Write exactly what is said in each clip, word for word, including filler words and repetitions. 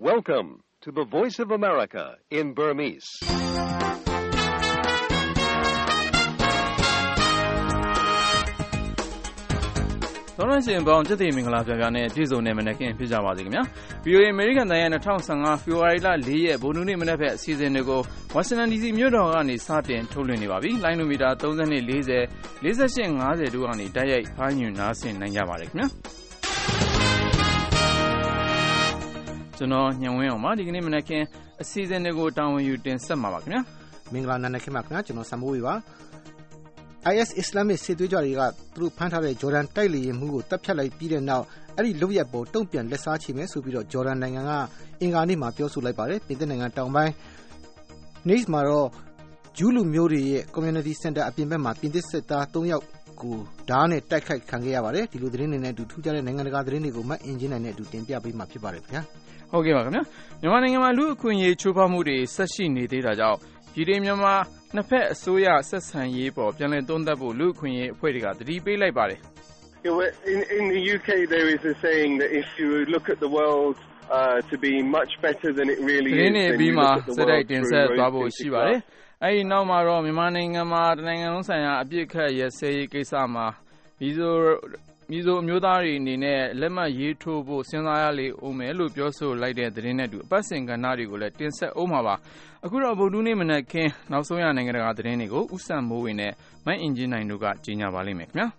Welcome to the Voice of America in Burmese. ။သောရရှင်ပေါင်းကျက်တဲ့မင်္ဂလာပြပြနဲ့ပြည်စုံနေမနေ့ကဖြစ်ကြပါစေခင်ဗျာ။ ဗီအိုအေ American တိုင်းရဲ့၂၀၁၅ဖေဖော်ဝါရီလ၄ရက်ဗုဒ္ဓဟူးနေ့မနက်ဖက်အစီအစဉ်တွေကို Washington ဒီ စီ မြို့တော်ကနေစတင်ထုတ်လွှင့်နေပါပြီ။လိုင်းနိုမီတာ၃၂ ၄၀ ၄၈ ၅၀တို့ကနေတိုက်ရိုက်ဖိုင်းညွှန်နားဆင်နိုင်ကြပါတယ်ခင်ဗျာ။ကျွန်တော်ညံဝင်းအောင်ပါဒီကနေ့မနက်ခင်းအစီအစဉ်တွေကိုတာဝန်ယူတင်ဆက်မှာပါခင်ဗျာ။မင်္ဂလာနံနက်ခင်းပါခင်ဗျာကျွန်တော်ဆမ်မိုးဝေပါ။ I S Islamic စစ်သွေးကြွတွေကသူတို့ဖမ်းထားတဲ့ဂျော်ဒန်တိုက်လေယာဉ်မှုကိုတပ်ဖြတ်လိုက်ပြီးတဲ့နောက်အဲ့ဒီလုပ်ရက်ပေါ်တုံ့ပြန်လက်စားချေမယ်ဆိုပြီးတော့ဂျော်ဒန်နိုင်ငံကအင်္ဂါနေ့မှာပြောဆိုလိုက်ပါတယ်ပြင်သစ်နိုင်ငံတောင်ပိုင်း Nice မှာတော့ဂျူးလူမျိုးတွေရဲ့ Community Center အပြင်ဘက်မှာပြင်သစ်စစ်သား၃ယောက်ကိုဓာတ်နဲ့တိုက်ခိုက်ခံခဲ့ရပါတယ်ဒီလိုသတင်းတွေနဲ့အတူထူးခြားတဲ့နိုင်ငံတကာသတင်းတွေကိုမှတ်အင်ဂျင်နိုင်နဲ့အတူတင်ပြပေးမှာဖြစ်ပါတယ်ခင်ဗျာဟုတ်ကဲ့ပါခင်ဗျာမြန်မာနိုင်ငံမှာလူအခွင့်အရေးချိုးဖောက်မှုတွေဆက်ရှိနေသေးတာကြောင့်ပြည်တွင်းမြန်မာနှစ်ဖက်အစိုးရဆက်ဆံရေးပေါ်ပြန်လည်သုံးသပ်ဖို့လူအခွင့်အရေးအဖွဲ့တွေကတတိပေးလိုက်ပါတယ် In in the U K there is a saying that if you look at the world uh to be much better than it really is then you look at the world through rose-tinted glass. အဲ့ဒီနောက်မှာတော့မြန်မာနိုင်ငံမှာတနိုင်ငံလုံးဆိုင်ရာအပြစ်ခတ်ရစဲရေးကိစ္စမှာမီဇိုမီဇိုအမျိုးသားတွေအနေနဲ့လက်မှတ်ရေးထိုးဖို့စဉ်းစားရလေဦးမယ်လို့ပြောဆိုလိုက်တဲ့သတင်းနဲ့အတူအပတ်စဉ်ကဏ္ဍတွေကိုလည်းတင်ဆက်အောင်ပါပါအခုတော့ဗုဒ္ဓနေ့မနက်ခင်းနောက်ဆုံးရနိုင်ငံတကာသတင်းတွေကိုဥဆန်မိုးဝင်နဲ့မိုင်းအင်ဂျင်နိုင်တို့ကကြီးညာပါလိမ့်မယ်ခင်ဗျာ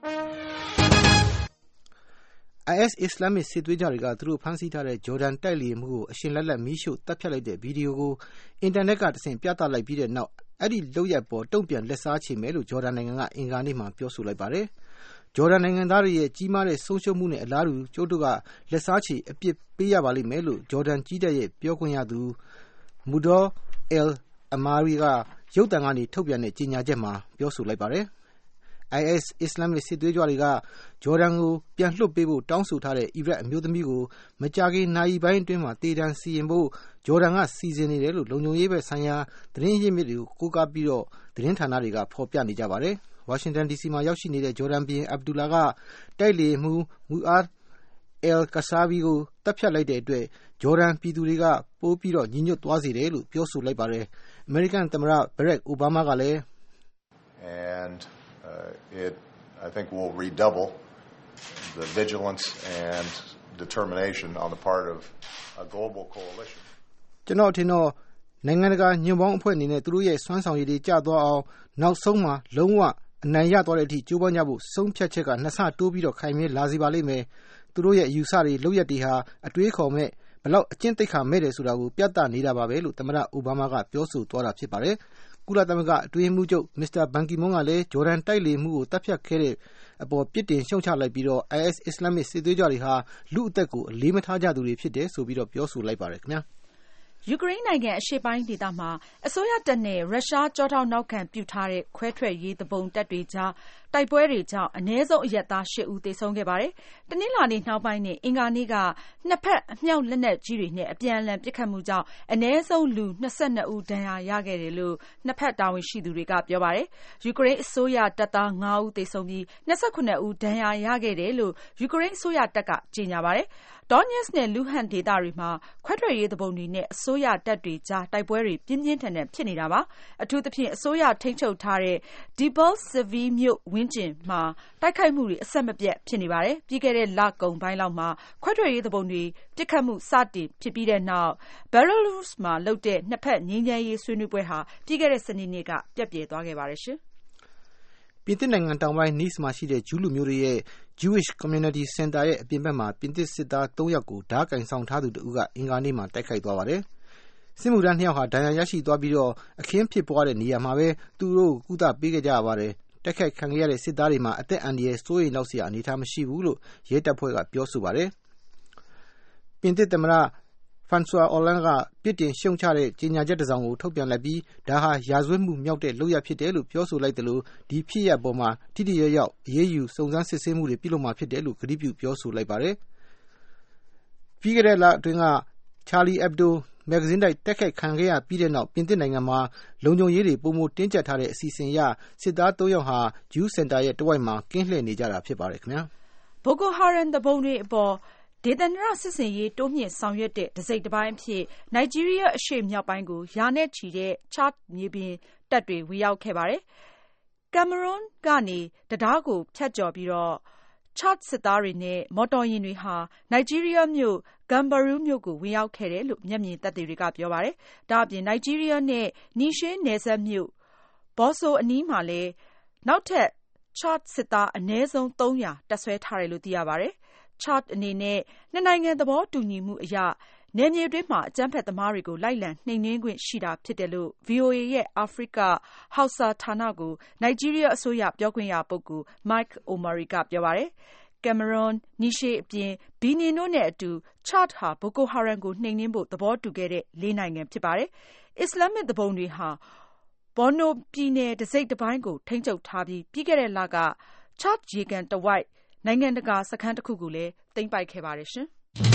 I S Islamic စစ်သွေးကြွတွေကသူတို့ဖမ်းဆီးထားတဲ့ဂျော်ဒန်တိုက်လေယာဉ်မှုကိုအရှင်လက်လက်မီးရှို့တပ်ဖြတ်လိုက်တဲ့ဗီဒီယိုကိုအင်တာနက်ကတဆင့်ပြသလိုက်ပြီးတဲ့နောက်အဲ့ဒီလုပ်ရက်ပေါ်တုံ့ပြန်လက်စားချေမယ်လို့ဂျော်ဒန်နိုင်ငံကအင်္ဂါနေ့မှာပြောဆိုလိုက်ပါတယ်ဂျော်ဒန်နိုင်ငံသားတွေရဲ့ကြီးမားတဲ့ဆုံးရှုံးမှုနဲ့အလားတူကျိုးတို့ကလက်စားချေအပြစ်ပေးရပါလိမ့်မယ်လို့ဂျော်ဒန်ကြီးတပ်ရဲ့ပြောခွင့်ရသူမူဒေါ်အယ်အမာရီကရုပ်သံကနေထုတ်ပြန်တဲ့ကြေညာချက်မှာပြောဆိုလိုက်ပါတယ်I S Islamic စစ်သွေးကြွတွေကဂျော်ဒန်ကိုပြန်လွှတ်ပေးဖို့တောင်းဆိုထားတဲ့အီရတ်အမျိုးသမီးကိုမကြာခင်နာရီပိုင်းအတွင်းမှာတေတံစီရင်ဖို့ဂျော်ဒန်ကစီစဉ်နေတယ်လို့လုံခြုံရေးဘက်ဆိုင်ရာသတင်းရင်းမြစ်တွေကိုကိုးကားပြီးတော့သတင်းဌာနတွေကဖော်ပြနေကြပါတယ်ဝါရှင်တန် ဒီ စီ မှာရောက်ရှိနေတဲ့ဂျော်ဒန်ပြည်အဗ်ဒူလာကတိုက်လေမှုမူအာအယ်ကာဆာဗီကိုတပ်ဖြတ်လိုက်တဲ့အတွက်ဂျော်ဒန်ပြည်သူတွေကပိုးပြီးတော့ညီညွတ်သွားစေတယ်လို့ပြောဆိုလိုက်ပါတယ်အမေရိကန်သမ္မတဘရက်အိုဘားမားကလည်း and uh, it I think will redouble the vigilance and determination on the part of a global coalition ကျွန်တော်ထင်တော့နိုင်ငံတကာညွန့်ပေါင်းအဖွဲ့အနေနဲ့သူတို့ရဲ့စွမ်းဆောင်ရည်တွေကျသွားအောင်နောက်ဆုံးမှာလုံးဝအနိုင်ရသွားတဲ့အထိကြိုးပမ်းကြဖို့ဆုံးဖြတ်ချက်ကနှစ်ဆတိုးပြီးတော့ခိုင်မြဲလာစေပါလိမ့်မယ်သူတို့ရဲ့အယူဆတွေလုပ်ရက်တွေဟာအတွေးခေါ်မဲ့ဘလောက်အကျင့်သိက္ခာမဲ့တယ်ဆိုတာကိုပြသနေတာပါပဲလို့သမ္မတအိုဘားမားကပြောဆိုသွားတာဖြစ်ပါတယ်ကုလသမဂ္ဂအတွင်းမှုချုပ်မစ္စတာဘန်ကီမွန်းကလည်းဂျော်ဒန်တိုက်လေမှုကိုတပ်ဖြတ်ခဲ့တဲ့အပေါ်ပြစ်တင်ရှုံချလိုက်ပြီးတော့ I S Islamic စစ်သွေးကြွတွေဟာလူအသက်ကိုအလေးမထားကြသူတွေဖြစ်တယ်ဆိုပြီးတော့ပြောဆိုလိုက်ပါတယ်ခင်ဗျာယူကရိန်းနိုင်ငံအရှေ့ပိုင်းဒေသမှာအစိုးရတပ်နဲ့ရုရှားကြောထောက်နောက်ခံပြုထားတဲ့ခွဲထွက်ရေးသူပုန်တပ်တွေကြားတိုက်ပွဲတွေကြောင့်အနည်းဆုံးအရပ်သား၈ဦးသေဆုံးခဲ့ပါတယ်။တနင်္လာနေ့နှောင်းပိုင်းနဲ့အင်္ဂါနေ့ကနှစ်ဖက်အမြောက်လက်နက်ကြီးတွေနဲ့အပြန်အလှန်ပစ်ခတ်မှုကြောင့်အနည်းဆုံးလူ၂၂ဦးဒဏ်ရာရခဲ့တယ်လို့နှစ်ဖက်တာဝန်ရှိသူတွေကပြောပါတယ်။ယူကရိန်းအစိုးရတပ်သား၅ဦးသေဆုံးပြီး၂၇ဦးဒဏ်ရာရခဲ့တယ်လို့ယူကရိန်းအစိုးရတပ်ကကြေညာပါတယ်။ဒေါညက်စ်နဲ့လူဟန်ဒေသတွေမှာခွဲထွက်ရေးသူပုန်တွေနဲ့အစိုးရတပ်တွေကြားတိုက်ပွဲတွေပြင်းပြင်းထန်ထန်ဖြစ်နေတာပါအထူးသဖြင့်အစိုးရထိန်းချုပ်ထားတဲ့ Debaltseve မြို့ဝန်းကျင်မှာတိုက်ခိုက်မှုတွေအဆက်မပြတ်ဖြစ်နေပါတယ်ပြီးခဲ့တဲ့လကုန်ပိုင်းလောက်မှာခွဲထွက်ရေးသူပုန်တွေပစ်ခတ်မှုစတင်ဖြစ်ပြီးတဲ့နောက် Belarus မှာလုပ်တဲ့နှစ်ဖက်ငြိမ်းချမ်းရေးဆွေးနွေးပွဲဟာပြီးခဲ့တဲ့စနေနေ့ကပြတ်ပြဲသွားခဲ့ပါတယ်ရှင်ပြင်သစ်နိုင်ငံတောင်ပိုင်း Nice မှာရှိတဲ့ဂျူးလူမျိုးတွေရဲ့ Jewish Community Center ရဲ့အပြင်ဘက်မှာပြင်သစ်စစ်သား၃ယောက်ကိုဓာတ်ကင်ဆောင်ထားသူတဦးကအင်္ဂါနေ့မှာတိုက်ခိုက်သွားပါတယ်။စစ်မှုထမ်းနှစ်ယောက်ဟာဒဏ်ရာရရှိသွားပြီးတော့အခင်းဖြစ်ပွားတဲ့နေရာမှာပဲသူတို့ကုသပေးခဲ့ကြရပါတယ်။တိုက်ခိုက်ခံရတဲ့စစ်သားတွေမှာအသက်အန္တရာယ်စိုးရိမ်လောက်စရာအနေအထားမရှိဘူးလို့ရဲတပ်ဖွဲ့ကပြောဆိုပါတယ်။ပြင်သစ်သမ္မတFrançois Hollandeကပြစ်တင်ရှုံချတဲ့ကြေညာချက်တစ်စောင်ကိုထုတ်ပြန်လိုက်ပြီးဒါဟာရာဇဝတ်မှုမြောက်တဲ့လုပ်ရပ်ဖြစ်တယ်လို့ပြောဆိုလိုက်တယ်လို့ဒီဖြစ်ရပ်ပေါ်မှာထိထိရောက်ရောက်အရေးယူစုံစမ်းစစ်ဆေးမှုတွေပြုလုပ်မှာဖြစ်တယ်လို့ကတိပြုပြောဆိုလိုက်ပါတယ်။ပြီးခဲ့တဲ့လအတွင်းက Charlie Hebdo မဂ္ဂဇင်းတိုက်တက်ခိုက်ခံခဲ့ရပြီးတဲ့နောက်ပြင်သစ်နိုင်ငံမှာလုံခြုံရေးတွေပုံမတင်းကျပ်ထားတဲ့အစီအစဉ်အရစစ်သား၃ယောက်ဟာဂျူးစင်တာရဲ့တဝိုက်မှာကင်းလှည့်နေကြတာဖြစ်ပါတယ်ခင်ဗျာ။ Boko Haram တပုံတွေအပေါ်ဒေသန္တရစစ်ဆင်ရေးတိုးမြင့်ဆောင်ရွက်တဲ့တစိတ်တစ်ပိုင်းအဖြစ်နိုင်ဂျီးရီးယားအရှေ့မြောက်ပိုင်းကိုရာနဲ့ချီတဲ့ချာ့ဒ်မြေပြင်တပ်တွေဝင်ရောက်ခဲ့ပါတယ်။ကင်မရွန်းကနေတံတားကိုဖြတ်ကျော်ပြီးတော့ချာ့ဒ်စစ်သားတွေနဲ့မော်တော်ယာဉ်တွေဟာနိုင်ဂျီးရီးယားမြို့ဂမ်ဘာရူးမြို့ကိုဝင်ရောက်ခဲ့တယ်လို့မျက်မြင်သက်သေတွေကပြောပါတယ်။ဒါအပြင်နိုင်ဂျီးရီးယားနဲ့နီရှေးနယ်စပ်မြို့ဘော်ဆိုအနီးမှာလည်းနောက်ထပ်ချာ့ဒ်စစ်သားအနည်းဆုံးသုံးရာတပ်ဆွဲထားတယ်လို့သိရပါတယ်။ချာ့ဒ်အနေနဲ့နှစ်နိုင်ငံသဘောတူညီမှုအရနယ်မြေတွင်းမှာအကြမ်းဖက်သမားတွေကိုလိုက်လံနှိမ်နင်းခွင့်ရှိတာဖြစ်တယ်လို့ ဗီအိုအေ ရဲ့အာဖရိကဟောက်ဆာဌာနကိုနိုင်ဂျီးရီးယားအစိုးရပြောခွင့်ရပုဂ္ဂိုလ် Mike Omari ကပြောပါတယ်။ကင်မရွန်း၊နီရှေးအပြင်ဘီနင်တို့နဲ့အတူချာ့ဒ်ဟာဘိုကိုဟာရမ်ကိုနှိမ်နင်းဖို့သဘောတူခဲ့တဲ့လေးနိုင်ငံဖြစ်ပါတယ်။အစ္စလာမစ်သူပုန်တွေဟာဘော်နိုပြည်နယ်တစိတ်တစ်ပိုင်းကိုထိန်းချုပ်ထားပြီးပြီးခဲ့တဲ့လကချာ့ဒ်ရေကန်တဝိုက်နိုင်ငံတကာစခန်းတစ်ခုကိုလည်းသိမ်းပိုက်ခဲ့ပါတယ်ရှင်။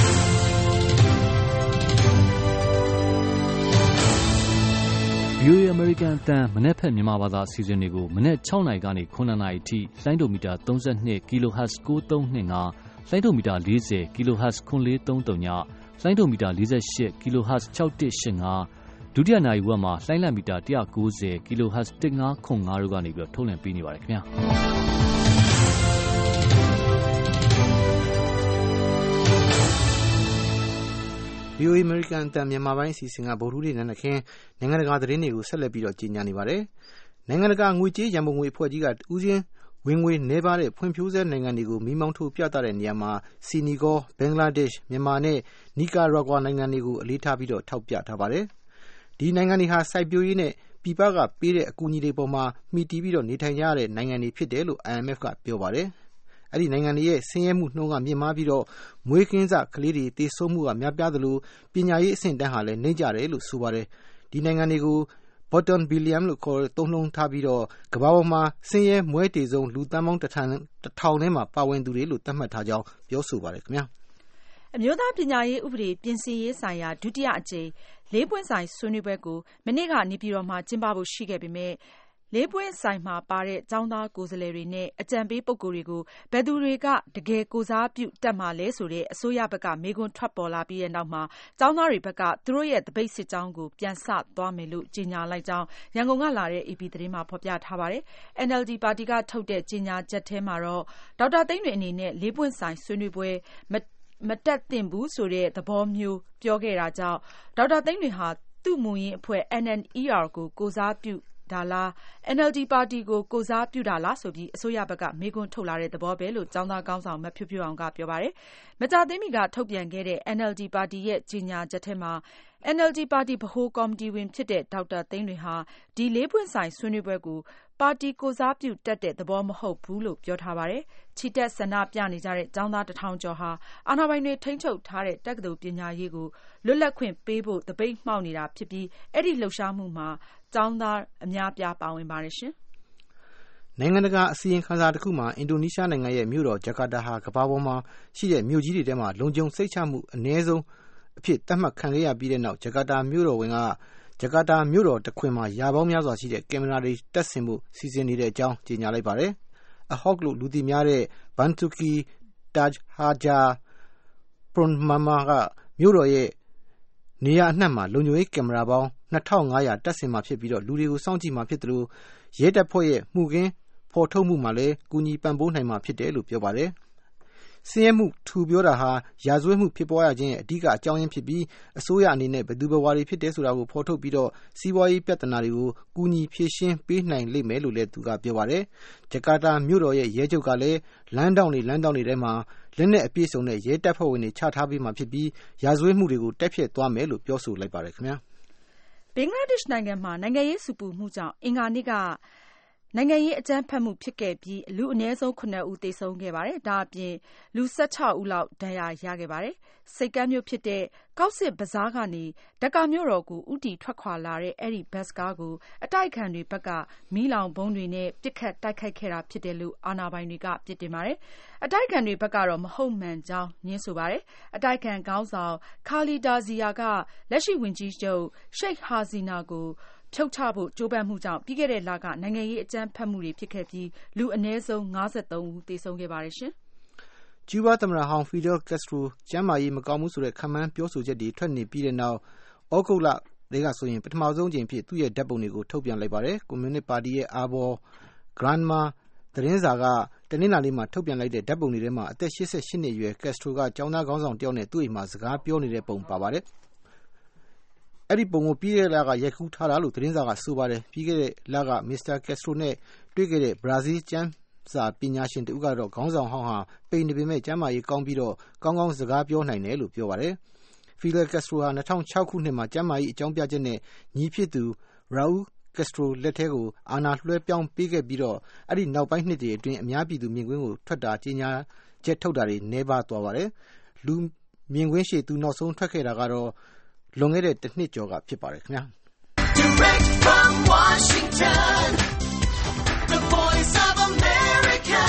ဗီအိုအေ American အသံမနက်ဖြန်မြန်မာဘာသာအစီအစဉ်တွေကိုမနက်၆နာရီကနေခုနှစ်နာရီအထိလိုင်းဒိုမီတာသုံး၂ kilohertz ၉၃၂၅လိုင်းဒိုမီတာ၄၀ kilohertz ၉၄၃၃ညလိုင်းဒိုမီတာ၄၈ kilohertz ၆၁၈၅ဒုတိယနာရီဝက်မှာလိုင်းလံမီတာ၁၉၀ kilohertz ၁၅၇၅တို့ကနေပြီးထုတ်လွှင့်ပေးနေပါတယ်ခင်ဗျာဗီအိုအေ American အသံမြန်မာပိုင်းအစီအစဉ်ကဗုဒ္ဓဟူးနေ့နံနက်ခင်းနိုင်ငံတကာသတင်းတွေကိုဆက်လက်ပြီးတော့ကြီးညာနေပါတယ်။နိုင်ငံတကာငွေကြေးရန်ပုံငွေအဖွဲ့ကြီးကဦးချင်းဝင်ငွေနှဲပါတဲ့ဖွံ့ဖြိုးဆဲနိုင်ငံတွေကိုမိမောင်းထိုးပြသတဲ့နေရာမှာစီနီဂေါဘင်္ဂလားဒေ့ရှ်မြန်မာနဲ့နီကာရာဂွာနိုင်ငံတွေကိုအလေးထားပြီးတော့ထောက်ပြထားပါတယ်။ဒီနိုင်ငံတွေဟာစိုက်ပျိုးရေးနဲ့ပြည်ပကပေးတဲ့အကူအညီတွေပေါ်မှာမှီတည်ပြီးတော့နေထိုင်ကြရတဲ့နိုင်ငံတွေဖြစ်တယ်လို့ အိုင်အမ်အက်ဖ် ကပြောပါတယ်။အဲ့ဒီနိုင်ငံတွေရဲ့ဆင်းရဲမှုနှုန်းကမြင့်မားပြီးတော့မွေးကင်းစကလေးတွေသေဆုံးမှုကများပြားသလိုပညာရေးအဆင့်တန်းဟာလည်းနှိမ့်ကြတယ်လို့ဆိုပါတယ်။ဒီနိုင်ငံတွေကို Bottom Billion လို့ခေါ်သုံးနှုန်းထားပြီးတော့ကမ္ဘာပေါ်မှာဆင်းရဲမွဲတေဆုံးလူသန်းပေါင်းတစ်ထောင်တစ်ထောင်ထဲမှာပါဝင်သူတွေလို့သတ်မှတ်ထားကြောင်းပြောဆိုပါတယ်ခင်ဗျာ။အမျိုးသားပညာရေးဥပဒေပြင်ဆင်ရေးဆိုင်ရာဒုတိယအကြိမ်လေးပွင့်ဆိုင်ဆွေးနွေးပွဲကိုမနေ့ကနေပြည်တော်မှာကျင်းပဖို့ရှိခဲ့ပေမဲ့လေးပွင့်ဆိုင်မှာပါတဲ့ကျောင်းသားကိုယ်စားလှယ်တွေနဲ့အကြံပေးပုဂ္ဂိုလ်တွေကိုဘယ်သူတွေကတကယ်ကိုစားပြုတက်မှာလဲဆိုတဲ့အစိုးရဘက်ကမေးခွန်းထွက်ပေါ်လာပြီးတဲ့နောက်မှာကျောင်းသားတွေဘက်ကသူတို့ရဲ့တပိတ်စစ်ကြောင်းကိုပြန်ဆသွားမယ်လို့ကြေညာလိုက်ကြောင်းရန်ကုန်ကလာတဲ့ အေပီ သတင်းမှာဖော်ပြထားပါတယ်။ အန် အယ်လ် ဒီ ပါတီကထုတ်တဲ့ကြေညာချက်ထဲမှာတော့ဒေါက်တာသိန်းလွင်အနေနဲ့လေးပွင့်ဆိုင်ဆွေးနွေးပွဲမမတက်သင့်ဘူးဆိုတဲ့သဘောမျိုးပြောခဲ့တာကြောင့်ဒေါက်တာသိန်းလွင်ဟာသူ့မူရင်းအဖွဲ့ အန် အန် အီ အာ ကိုကိုစားပြုဒါလား အန် အယ်လ် ဒီ ပါတီကိုကိုစားပြုတာလားဆိုပြီးအစိုးရဘက်ကမေးခွန်းထုတ်လာတဲ့သဘောပဲလို့ကျောင်းသားခေါင်းဆောင်မဖြိုးဖြိုးအောင်ကပြောပါတယ်။မကြာသေးမီကထုတ်ပြန်ခဲ့တဲ့ အန် အယ်လ် ဒီ ပါတီရဲ့ကြေညာချက်ထဲမှာ အန် အယ်လ် ဒီ ပါတီဗဟိုကော်မတီဝင်ဖြစ်တဲ့ဒေါက်တာသိန်းလွင်ဟာဒီလေးပွင့်ဆိုင်ဆွေးနွေးပွဲကိုပါတီကိုစားပြုတက်တဲ့သဘောမဟုတ်ဘူးလို့ပြောထားပါတယ်။ချီတက်ဆန္ဒပြနေကြတဲ့ကျောင်းသားတစ်ထောင်ကျော်ဟာအာဏာပိုင်တွေထိန်းချုပ်ထားတဲ့တက္ကသိုလ်ပညာရေးကိုလွတ်လပ်ခွင့်ပေးဖို့တပိတ်မှောက်နေတာဖြစ်ပြီးအဲ့ဒီလှုပ်ရှားမှုမှာကျောင်းသားအများပြားပါဝင်ပါတယ်ရှင်။နိုင်ငံတကာအစီရင်ခံစာတစ်ခုမှာအင်ဒိုနီးရှားနိုင်ငံရဲ့မြို့တော်ဂျကာတာဟာကမ္ဘာပေါ်မှာရှိတဲ့မြို့ကြီးတွေထဲမှာလုံခြုံစိတ်ချမှုအနည်းဆုံးအဖြစ်သတ်မှတ်ခံခဲ့ရပြီးတဲ့နောက်ဂျကာတာမြို့တော်ဝင်ကဂျကာတာမြို့တော်တခွင်မှာရာပေါင်းများစွာရှိတဲ့ကင်မရာတွေတပ်ဆင်ဖို့စီစဉ်နေတဲ့အကြောင်းကြေညာလိုက်ပါတယ်။အဟော့လို့လူသိများတဲ့ဘန်တူကီတာဂျ်ဟာဂျာပရွန်မာမာကမြို့တော်ရဲ့နေရာအနှံ့မှာလုံခြုံရေးကင်မရာပေါင်းနှစ်ထောင်ငါးရာတပ်ဆင်မှာဖြစ်ပြီးတော့လူတွေကိုစောင့်ကြည့်မှာဖြစ်တယ်လို့ရဲတပ်ဖွဲ့ရဲ့မှုခင်းဖော်ထုတ်မှုမှာလည်းကူညီပံ့ပိုးနိုင်မှာဖြစ်တယ်လို့ပြောပါတယ်။ဆင်းရဲမှုထူပြောတာဟာရာဇဝတ်မှုဖြစ်ပေါ်ရခြင်းရဲ့အဓိကအကြောင်းရင်းဖြစ်ပြီးအစိုးရအနေနဲ့ဘယ်သူဘယ်ဝါတွေဖြစ်တယ်ဆိုတာကိုဖော်ထုတ်ပြီးတော့စီးပွားရေးပြဿနာတွေကိုကူညီဖြေရှင်းပေးနိုင်လိမ့်မယ်လို့လည်းသူကပြောပါတယ်။ဂျကာတာမြို့တော်ရဲ့ရဲချုပ်ကလည်းလမ်းတောင်တွေလမ်းတောင်တွေထဲမှာလက်နက်အပြည့်စုံတဲ့ရဲတပ်ဖွဲ့ဝင်တွေချထားပေးမှာဖြစ်ပြီးရာဇဝတ်မှုတွေကိုတက်ဖြတ်သွားမယ်လို့ပြောဆိုလိုက်ပါတယ်ခင်ဗျာ။ဘင်္ဂလားဒေ့ရှ်နိုင်ငံမှာနိုင်ငံရေးဆူပူမှုကြောင့်အင်္ဂါနေ့ကနိုင်ငံရေးအကြမ်းဖက်မှုဖြစ်ခဲ့ပြီးလူအနည်းဆုံးခုနှစ်ဦးသေဆုံးခဲ့ပါတယ်။ဒါအပြင်လူ၁၆ဦးလောက်ဒဏ်ရာရခဲ့ပါတယ်။ဆိပ်ကမ်းမြို့ဖြစ်တဲ့ကောက်စစ်ဘဇားကနေဒက္ကာမြို့တော်ကိုဦးတည်ထွက်ခွာလာတဲ့အဲဒီဘတ်စ်ကားကိုအတိုက်အခံတွေဘက်ကမီးလောင်ဗုံးတွေနဲ့ပစ်ခတ်တိုက်ခိုက်ခဲ့တာဖြစ်တယ်လို့အာဏာပိုင်တွေကပြစ်တင်ပါတယ်။အတိုက်အခံတွေဘက်ကတော့မဟုတ်မှန်ကြောင်းညင်းဆိုပါတယ်။အတိုက်အခံခေါင်းဆောင်ခါလီဒါဇီယာကလက်ရှိဝန်ကြီးချုပ်ရှိတ်ဟာစီနာကိုဖြုတ်ချဖို့ကြိုးပမ်းမှုကြောင့်ပြီးခဲ့တဲ့လကနိုင်ငံရေးအကြမ်းဖက်မှုတွေဖြစ်ခဲ့ပြီးလူအနည်းဆုံးငါးသုံးဦးသေဆုံးခဲ့ပါတယ်ရှင်။ကျူးဘားသမ္မတဟောင်းဖီဒယ်ကက်စထရိုကျမ်းမာရေးမကောင်းမှုဆိုတဲ့ခန့်မှန်းပြောဆိုချက်တွေထွက်နေပြီးတဲ့နောက်ဩဂုတ်လတွေကဆိုရင်ပထမဆုံးအကြိမ်ဖြစ်သူ့ရဲ့ဓာတ်ပုံတွေကိုထုတ်ပြန်လိုက်ပါတယ်ကွန်မြူနစ်ပါတီရဲ့အာဘော်ဂရန်မာသတင်းစာကတနင်္လာနေ့မှာထုတ်ပြန်လိုက်တဲ့ဓာတ်ပုံတွေထဲမှာအသက်eighty-eightနှစ်အရွယ်ကက်စထရိုကကျောင်းသားခေါင်းဆောင်တယောက်နဲ့သူ့အိမ်မှာစကားပြောနေတဲ့ပုံပါပါတယ်အဲ့ဒီပုံကိုပြီးခဲ့တဲ့လကရိုက်ကူးထားတာလို့သတင်းစာကဆိုပါတယ်ပြီးခဲ့တဲ့လကမစ္စတာကက်စထရိုနဲ့တွေ့ခဲ့တဲ့ဘရာဇီးကျမ်းစာပညာရှင်တူကတော့ခေါင်းဆောင်ဟောင်းဟာပိန်နေပေမဲ့ကျမ်းမာရေးကောင်းပြီးတော့ကောင်းကောင်းစကားပြောနိုင်တယ်လို့ပြောပါတယ်ဖီဒယ်ကက်စထရိုဟာtwo thousand sixခုနှစ်မှာကျမ်းမာရေးအကြောင်းပြချက်နဲ့ညီဖြစ်သူရာအူးကက်စထရိုလက်ထဲကိုအာဏာလွှဲပြောင်းပေးခဲ့ပြီးတော့အဲ့ဒီနောက်ပိုင်းနှစ်တွေအတွင်းအများပြည်သူမြင်ကွင်းကိုထွက်တာကြီးညာချက်ထုတ်တာတွေနှဲပါသွားပါတယ်လူမြင်ကွင်းရှိသူနောက်ဆုံးထွက်ခဲ့တာကတော့လွန်ခဲ့တဲ့တစ်နှစ်ကျော်ကဖြစ်ပါတယ်ခင်ဗျာ Direct from Washington The Voice of America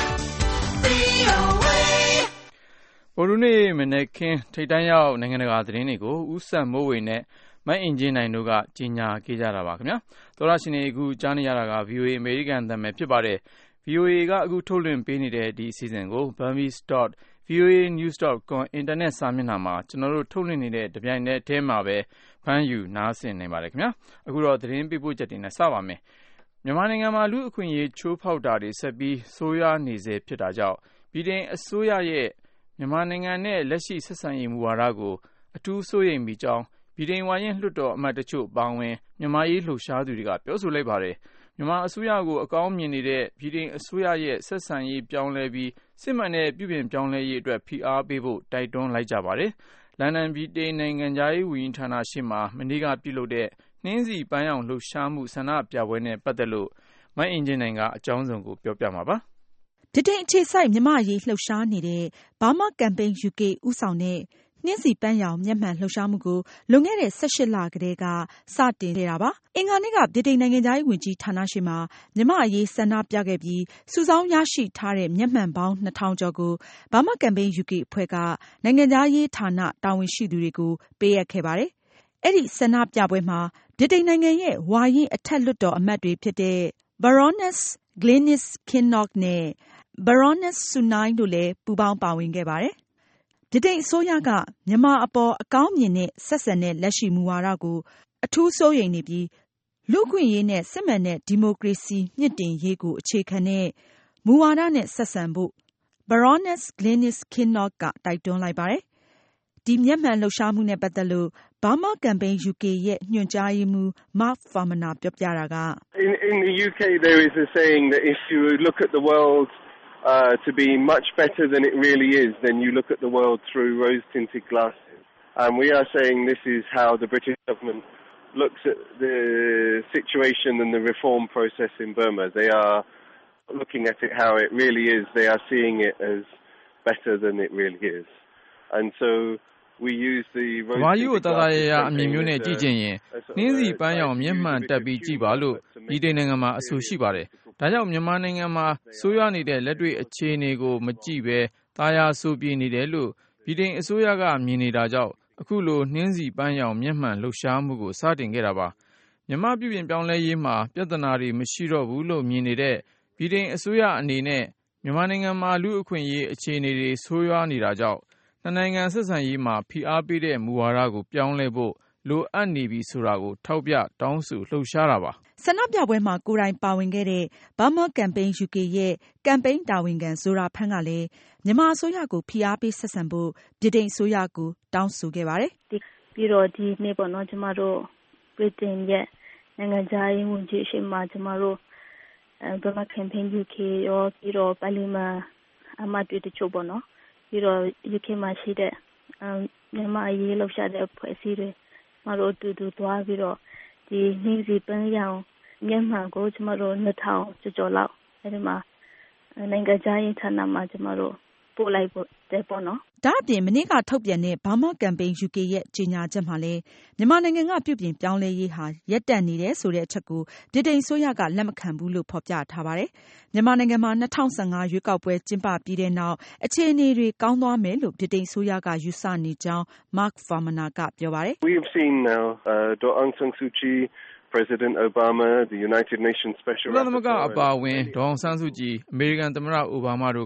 V O A ဘိုလ်နေမနက်ခင်းထိတ်တန်းရောက်နိုင်ငံတကာသတင်းတွေကိုဦးစံမိုးဝေနဲ့မိုင်းအင်ဂျင်နိုင်တို့ကကြီးညာခဲ့ကြတာပါခင်ဗျာသောရရှင်တွေအခုကြားနေရတာက V O A အမေရိကန်သံပဲဖြစ်ပါတယ် V O A ကအခုထုတ်လွှင့်ပေးနေတဲ့ဒီအစီအစဉ်ကို burmese dot v o a news dot com အင်တာနက်စာမျက်နှာမှာကျွန်တော်တို့ထုတ်လွှင့်နေတဲ့တပြိုင်နက်တည်းမှာပဲဖမ်းယူနားဆင်နိုင်ပါတယ်ခင်ဗျာအခုတော့သတင်းပေးပို့ချက်တွေနဲ့စပါမယ်မြန်မာနိုင်ငံမှာလူအခွင့်အရေးချိုးဖောက်တာတွေဆက်ပြီးဆိုးရွားနေစေဖြစ်တာကြောင့်ပြည်ထောင်အစိုးရရဲ့မြန်မာနိုင်ငံနဲ့လက်ရှိဆက်ဆံရေးမူဝါဒကိုအထူးစိုးရိမ်မိကြောင်းပြည်ထောင်ဝါရင်လွှတ်တော်အမတ်တချို့ပေါင်းဝင်မြန်မာရေးလှုပ်ရှားသူတွေကပြောဆိုလိုက်ပါတယ်မြန်မာအစိုးရကိုအကောင်းမြင်နေတဲ့ပြည်ထောင်အစိုးရရဲ့ဆက်ဆံရေးပြောင်းလဲပြီးစစ်မှန်တဲ့ပြုပြင်ပြောင်းလဲရေးအတွက်ဖိအားပေးဖို့တိုက်တွန်းလိုက်ကြပါတယ်လန်ဒန်ပြည်ထောင်နိုင်ငံသားရေးဝန်ကြီးဌာနရှိမှမနေ့ကပြုလုပ်တဲ့နှင်းစီပန်းရောင်လှုပ်ရှားမှုဆန္ဒပြပွဲနဲ့ပတ်သက်လို့မိုင်းအင်ဂျင်နိုင်ကအကြောင်းစုံကိုပြောပြမှာပါပြည်ထောင်အခြေစိုက်မြန်မာရေးလှုပ်ရှားနေတဲ့ Burma Campaign U K ဦးဆောင်တဲ့နှင်းစီပန်းရောင်မျက်မှန်လှုပ်ရှားမှုကိုလွန်ခဲ့တဲ့eighteenလကတည်းကစတင်ခဲ့တာပါအင်္ဂါနေ့ကပြည်ထောင်နိုင်ငံသားရေးဝန်ကြီးဌာနရှိမှာမြန်မာအရေးဆန္ဒပြခဲ့ပြီးစုဆောင်းရရှိထားတဲ့မျက်မှန်ပေါင်းtwo thousandကျော်ကို Burma Campaign U K အဖွဲ့ကနိုင်ငံသားရေးဌာနတာဝန်ရှိသူတွေကိုပေးအပ်ခဲ့ပါတယ်အဲ့ဒီဆန္ဒပြပွဲမှာပြည်ထောင်နိုင်ငံရဲ့ဝါရင့်အထက်လွှတ်တော်အမတ်တွေဖြစ်တဲ့ Baroness Glenis Kinnock နဲ့ Baroness Sunai တို့လည်းပူးပေါင်းပါဝင်ခဲ့ပါတယ်ဗြိတိန်အစိုးရကမြန်မာအပေါ်အကောင်းမြင်တဲ့ဆက်ဆံတဲ့လက်ရှိမူဝါဒကိုအထူးစိုးရိမ်နေပြီးလူ့အခွင့်အရေးနဲ့စစ်မှန်တဲ့ဒီမိုကရေစီမြင့်တင်ရေးကိုအခြေခံတဲ့မူဝါဒနဲ့ဆက်ဆံဖို့ Baroness Glenis Kinnock ကတိုက်တွန်းလိုက်ပါတယ်။ဒီမျက်မှန်လှုပ်ရှားမှုနဲ့ပတ်သက်လို့ Burma Campaign U K ရဲ့ညွှန်ကြားရေးမှူး Mark Farmaner ပြောပြတာက In, in the U K there is a saying that if you look at the world Uh, to be much better than it really is, then you look at the world through rose-tinted glasses. And we are saying this is how the British government looks at the situation and the reform process in Burma. They are looking at it how it really is. They are seeing it as better than it really is. And so we use the rose-tinted glassesအမြင်မျိုးနဲ့ကြည့်ချင်ရင်နှင်းစီပန်းရောင်မျက်မှန်တက်ပြီးကြည့်ပါလို့ဒီဒေနိုင်ငံမှာအဆိုရှိပါတယ်ဒါကြောင့်မြန်မာနိုင်ငံမှာဆိုးရွားနေတဲ့လက်တွေ့အခြေအနေကိုမကြည့်ပဲတာယာဆိုးပြေနေတယ်လို့ပြည်ထောင်အစိုးရကမြင်နေတာကြောင့်အခုလိုနှင်းစီပန်းရောင်မျက်မှန်လှုပ်ရှားမှုကိုစတင်ခဲ့တာပါမြန်မာပြည်ပြင်ပြောင်းလဲရေးမှာပြဿနာတွေမရှိတော့ဘူးလို့မြင်နေတဲ့ပြည်ထောင်အစိုးရအနေနဲ့မြန်မာနိုင်ငံမှာလူအခွင့်အရေးအခြေအနေတွေဆိုးရွားနေတာကြောင့်နှစ်နိုင်ငံဆက်ဆံရေးမှာဖိအားပေးတဲ့မူဝါဒကိုပြောင်းလဲဖို့လိုအပ်နေပြီဆိုတာကိုထောက်ပြတောင်းဆိုလှုပ်ရှားတာပါဆန္ဒပြပွဲမှာကိုယ်တိုင်ပါဝင်ခဲ့တဲ့ Burma Campaign U K ရဲ့ကမ်ပိန်းတာဝန်ခံဇိုရာဖန်းကလည်းမြန်မာအစိုးရကိုဖိအားပေးဆက်ဆံဖို့ဗြိတိန်အစိုးရကိုတောင်းဆိုခဲ့ပါတယ်ပြီးတော့ဒီနေ့ပေါ့နော်ကျမတို့ဗြိတိန်ရဲ့နိုင်ငံခြားရေးဝန်ကြီးအရှိမကျမတို့ Burma Campaign U K ရောပြီးတော့ပါလီမန်အမတ်တွေတချို့ပေါ့နော်ပြီးတော့ U K မှာရှိတဲ့မြန်မာအရေးလှုပ်ရှားတဲ့အဖွဲ့အစည်းတွေကျမတို့အတူတူသွားပြီးတော့ဒီနှင်းစီပန်းရောင်မျက်မှန်ကိုကျမတို့two thousandကျော်ကျော်လောက်အဲဒီမှာနိုင်ငံခြားရေးဌာနမှာကျမတို့ပို့လိုက်ဖို့တဲ့ပေါ့နော်ဒါအပြင်မနေ့ကထုတ်ပြန်တဲ့ Burma Campaign U K ရဲ့ကြေညာချက်မှာလည်းမြန်မာနိုင်ငံကပြုပြင်ပြောင်းလဲရေးဟာရပ်တန့်နေတယ်ဆိုတဲ့အချက်ကိုဗြိတိန်အစိုးရကလက်မခံဘူးလို့ဖော်ပြထားပါတယ်မြန်မာနိုင်ငံမှာtwo thousand fifteenရွေးကောက်ပွဲကျင်းပပြီးတဲ့နောက်အခြေအနေတွေကောင်းသွားမယ်လို့ဗြိတိန်အစိုးရကယူဆနေကြောင်း Mark Farmaner ကပြောပါတယ် We have seen now uh, Daw Aung San Suu Kyi President Obama, the United Nations Special Rapporteur ကုလသမဂ္ဂအပါအဝင်ဒေါ်အောင်ဆန်းစုကြည်အမေရိကန်သမ္မတအိုဘားမားတို့က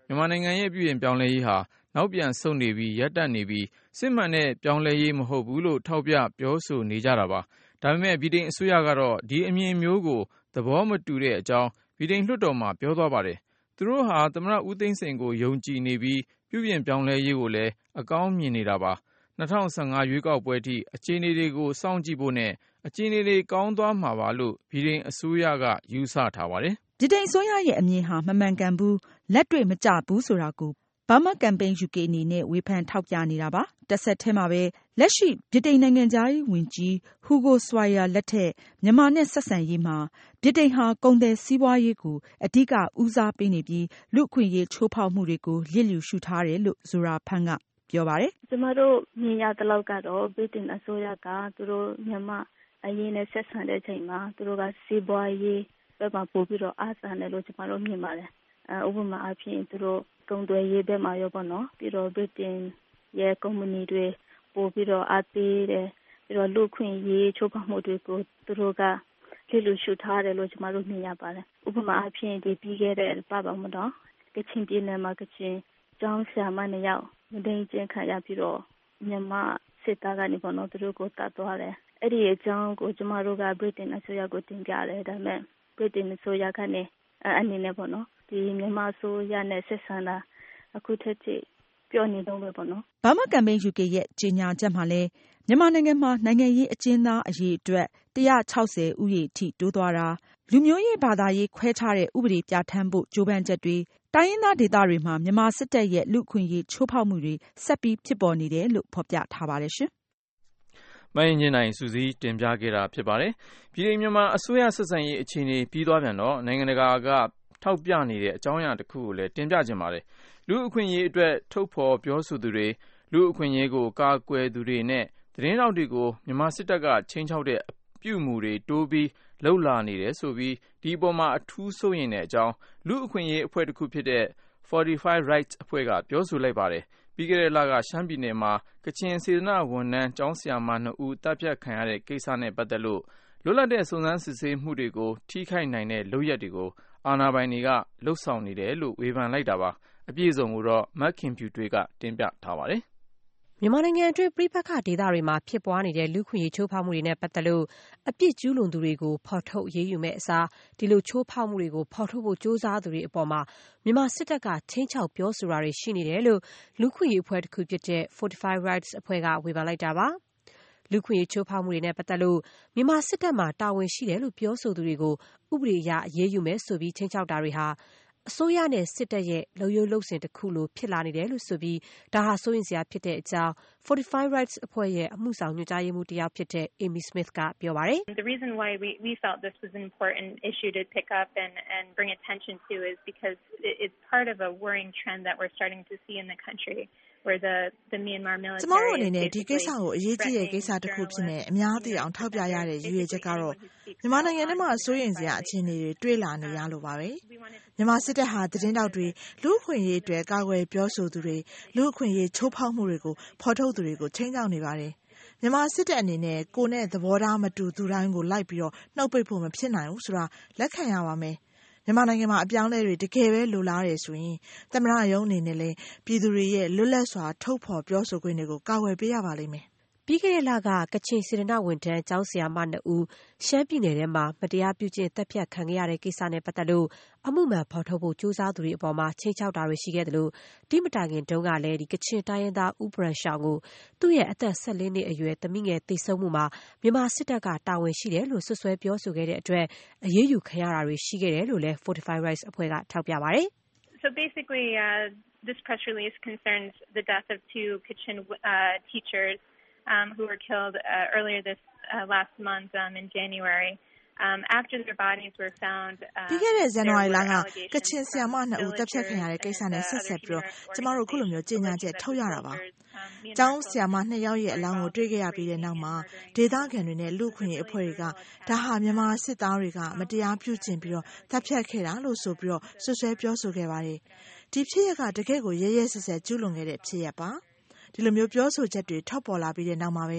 မြန်မာနိုင်ငံရဲ့ပြည်ပြင်ပြောင်းလဲရေးဟာနောက်ပြန်ဆုတ်နေပြီးရပ်တန့်နေပြီးစစ်မှန်တဲ့ပြောင်းလဲရေးမဟုတ်ဘူးလို့ထောက်ပြပြောဆိုနေကြတာပါဒါပေမဲ့ဗြိတိန်အစိုးရကတော့ဒီအမြင်မျိုးကိုသဘောမတူတဲ့အကြောင်းဗြိတိန်လွှတ်တော်မှာပြောသွားပါတယ်သူတို့ဟာသမ္မတဦးသိန်းစိန်ကိုယုံကြည်နေပြီးပြုပြင်ပြောင်းလဲရေးကိုလည်းအကောင်းမြင်နေတာပါ၂၀၁၅ရွေးကောက်ပွဲထိအခြေအနေတွေကိုစောင့်ကြည့်ဖို့နဲ့အခြေအနေတွေကောင်းသွားမှာပါလို့ဗြိတိန်အစိုးရကယူဆထားပါတယ်ဗြိတိန်အစိုးရရဲ့အမြင်ဟာမမှန်ကန်ဘူးလက်တွေ့မကျဘူးဆိုတာကိုBurma Campaign ယူ ကေ အနေနဲ့ဝေဖန်ထောက်ပြနေတာပါ။တစ်ဆက်တည်းမှာပဲလက်ရှိဗြိတိန်နိုင်ငံခြားရေးဝန်ကြီး Hugo Swire လက်ထက်မြန်မာနဲ့ဆက်ဆံရေးမှာဗြိတိန်ဟာကုန်သွယ်စီးပွားရေးကိုအဓိကဦးစားပေးနေပြီးလူ့အခွင့်အရေးချိုးဖောက်မှုတွေကိုလျစ်လျူရှုထားတယ်လို့ Zura Phan ကပြောပါတယ်။ကျမတို့မြင်ရသလောက်ကတော့ဗြိတိန်အစိုးရကသူတို့မြန်မာအရေးနဲ့ဆက်ဆံတဲ့အချိန်မှာသူတို့ကစီးပွားရေးဘက်မှာပို့ပြီးတော့အားစားတယ်လို့ကျမတို့မြင်ပါတယ်။ဥပမာအဖြစ်သူတို့ကုန်သွယ်ရေးဘက်မှာရောပေါ့နော်ပြီးတော့ဗြိတိန်ရဲ့ကုမ္ပဏီတွေပို့ပြီးတော့အားပေးတယ်ပြီးတော့လူ့ခွင့်ရေးချိုးဖောက်မှုတွေကိုသူတို့ကလျှို့လူရှုထားတယ်လို့ကျမတို့မြင်ရပါတယ်ဥပမာအဖြစ်ဒီပြီးခဲ့တဲ့ပတ်ပါမတော့ကချင်ပြည်နယ်မှာကချင်ကျောင်းဆရာမနှစ်ယောက်မဒိန်ကျင်းခံရပြီးတော့မြန်မာစစ်သားကနေပေါ့နော်သူတို့ကိုတတ်သွားတယ်အဲ့ဒီအကြောင်းကိုကျမတို့ကဗြိတိန်အစိုးရကိုတင်ပြတယ်ဒါပေမဲ့ဗြိတိန်အစိုးရကနေအနေနဲ့ပေါ့နော်ဒီမြန်မာဆိုရနဲ့ဆက်ဆံတာအခုထက်ထိပြောနေတော့ပဲပေါ့နော် Burma Campaign ယူ ကေ ရဲ့ကြေညာချက်မှာလည်းမြန်မာနိုင်ငံမှာနိုင်ငံရေးအကျဉ်းသားအရေးအတွက်one hundred sixtyဦးရေထိတိုးသွားတာလူမျိုးရေးဘာသာရေးခွဲခြားတဲ့ဥပဒေပြဋ္ဌာန်းဖို့ကြိုးပမ်းချက်တွေတိုင်းရင်းသားဒေသတွေမှာမြန်မာစစ်တပ်ရဲ့လူ့အခွင့်အရေးချိုးဖောက်မှုတွေဆက်ပြီးဖြစ်ပေါ်နေတယ်လို့ဖော်ပြထားပါတယ်ရှင်မင်းချင်းနိုင်စူးစီးတင်ပြခဲ့တာဖြစ်ပါတယ်ပြည်ထောင်မြန်မာအစိုးရဆက်ဆံရေးအခြေအနေပြီးသွားပြန်တော့နိုင်ငံတကာကထောက်ပြနေတဲ့အကြောင်းအရာတစ်ခုကိုလည်းတင်ပြခြင်းပါတယ်လူအခွင့်အရေးအတွက်ထုတ်ဖော်ပြောဆိုသူတွေလူအခွင့်အရေးကိုကာကွယ်သူတွေနဲ့သတင်းတောက်တွေကိုမြန်မာစစ်တပ်ကချင်းချောက်တဲ့အပြုအမူတွေတိုးပြီးလှုပ်လာနေတယ်ဆိုပြီးဒီအပေါ်မှာအထူးစိုးရိမ်တဲ့အကြောင်းလူအခွင့်အရေးအဖွဲ့တစ်ခုဖြစ်တဲ့ forty-five rights အဖွဲ့ကပြောဆိုလိုက်ပါတယ်ပြီးခဲ့တဲ့လကရှမ်းပြည်နယ်မှာကချင်စေတနာဝန်ထမ်းကျောင်းဆရာမနှစ်ဦးတပ်ဖြတ်ခံရတဲ့ကိစ္စနဲ့ပတ်သက်လို့လွတ်လပ်တဲ့စုံစမ်းစစ်ဆေးမှုတွေကိုထိခိုက်နိုင်တဲ့လုပ်ရက်တွေကိုအာဏာပိုင်တွေကလှုပ်ဆောင်နေတယ်လို့ဝေဖန်လိုက်တာပါအပြည့်အစုံကိုတော့မက်ခင်ဖြူထွေးကတင်ပြထားပါတယ်မြန်မာနိုင်ငံအတွင်းပြည်ပခဒေသတွေမှာဖြစ်ပွားနေတဲ့လူ့ခွင့်ရေးချိုးဖောက်မှုတွေနဲ့ပတ်သက်လို့အပြစ်ကျူးလွန်သူတွေကိုဖော်ထုတ်ရေးယူမဲ့အစားဒီလိုချိုးဖောက်မှုတွေကိုဖော်ထုတ်ဖို့ကြိုးစားသူတွေအပေါ်မှာမြန်မာစစ်တပ်ကချင်းချောက်ပြောဆိုတာတွေရှိနေတယ်လို့လူ့ခွင့်ရေးအဖွဲ့တစ်ခုဖြစ်တဲ့ forty-five rights အဖွဲ့ကဝေဖန်လိုက်တာပါလူခွင့်ရေးချိုးဖောက်မှုတွေနဲ့ပတ်သက်လို့မြန်မာစစ်တပ်မှာတာဝန်ရှိတယ်လို့ပြောဆိုသူတွေကိုဥပဒေအရအရေးယူမယ်ဆိုပြီးချင်းချောက်တာတွေဟာအစိုးရနဲ့စစ်တပ်ရဲ့လုံယုံလုံစင်တစ်ခုလိုဖြစ်လာနေတယ်လို့ဆိုပြီးဒါဟာစိုးရင်စရာဖြစ်တဲ့အကြောင်း forty-five rights အဖွဲ့ရဲ့အမှုဆောင်ညွှန်ကြားရေးမှူးတစ်ယောက်ဖြစ်တဲ့ Amy Smith ကပြောပါတယ် The reason why we we felt this was an important issue to pick up and and bring attention to is because it's part of a worrying trend that we're starting to see in the country where the the Myanmar military ကျမတို့အနေနဲ့ဒီကိစ္စကိုအရေးကြီးတဲ့ကိစ္စတစ်ခုဖြစ်နေအများသိအောင်ထောက်ပြရတဲ့ရည်ရွယ်ချက်ကတော့မြန်မာနိုင်ငံထဲမှာစိုးရိမ်စရာအခြေအနေတွေတွေ့လာနေရလို့ပါပဲမြန်မာစစ်တပ်ဟာသတင်းတောက်တွေလူ့အခွင့်အရေးအတွက်ကာကွယ်ပြောဆိုသူတွေလူ့အခွင့်အရေးချိုးဖောက်မှုတွေကိုဖော်ထုတ်သူတွေကိုချိန်ချောက်နေပါတယ်မြန်မာစစ်တပ်အနေနဲ့ကိုယ်နဲ့သဘောထားမတူသူတိုင်းကိုလိုက်ပြီးတော့နှုတ်ပိတ်ဖို့မဖြစ်နိုင်ဘူးဆိုတာလက်ခံရပါမယ်မြန်မာနိုင်ငံမှာအပြောင်းလဲတွေတကယ်ပဲလိုလားတယ်ဆိုရင်သမ္မတရုံးအနေနဲ့လည်းပြည်သူတွေရဲ့လွတ်လပ်စွာထုတ်ဖော်ပြောဆိုခွင့်တွေကိုကာကွယ်ပေးရပါလိမ့်မယ်ပြီးခဲ့တဲ့လကကချင်စေတနာဝန်ထမ်းကျောင်းဆရာမနှစ်ဦးရှမ်းပြည်နယ်ထဲမှာမတရားပြုကျင့်တပ်ဖြတ်ခံခဲ့ရတဲ့ကိစ္စနဲ့ပတ်သက်လို့အမှုမှန်ဖော်ထုတ်ဖို့ကြိုးစားသူတွေအပေါ်မှာချိန်ချောက်တာတွေရှိခဲ့တယ်လို့ဒီမတိုင်ခင်တုန်းကလည်းဒီကချင်တိုင်းရင်းသားဦးဘရန်ရှောင်းကိုသူ့ရဲ့အသက်fourteenနှစ်အရွယ်သမီးငယ်သေဆုံးမှုမှာမြန်မာစစ်တပ်ကတာဝန်ရှိတယ်လို့ဆွဆွဲပြောဆိုခဲ့တဲ့အတွက်အရေးယူခံရတာတွေရှိခဲ့တယ်လို့လည်းforty-five rights အဖွဲ့ကထောက်ပြပါတယ် So basically uh, this press release concerns the death of two Kachin uh, teachers Um, who were killed uh, earlier this uh, last month um, in January. Um, after their bodies were found, uh, ပြီးခဲ့တဲ့ဇန်နဝါရီလကကချင်ဆရာမနှစ်ဦးတပ်ဖြတ်ခံရတဲ့ကိစ္စနဲ့ဆက်ဆက်ပြီးတော့ကျမတို့ခုလိုမျိုးကြေညာချက်ထုတ်ရတာပါ။ကျောင်းဆရာမနှစ်ယောက်ရဲ့အလောင်းကိုတွေ့ခဲ့ရပြီးတဲ့နောက်မှာဒေသခံတွေနဲ့လူ့အခွင့်အရေးအဖွဲ့တွေကဒါဟာမြန်မာစစ်သားတွေကမတရားပြုကျင့်ပြီးတော့တပ်ဖြတ်ခဲ့တာလို့ဆိုပြီးတော့ဆွဆွဲပြောဆိုခဲ့ပါတယ်။ဒီဖြစ်ရပ်ကတကယ့်ကိုရဲရဲဆက်ဆက်ကျူးလွန်ခဲ့တဲ့ဖြစ်ရပ်ပါ။ဒီလိုမျိုးပြောဆိုချက်တွေထောက်ပေါ်လာပြီးတဲ့နောက်မှာပဲ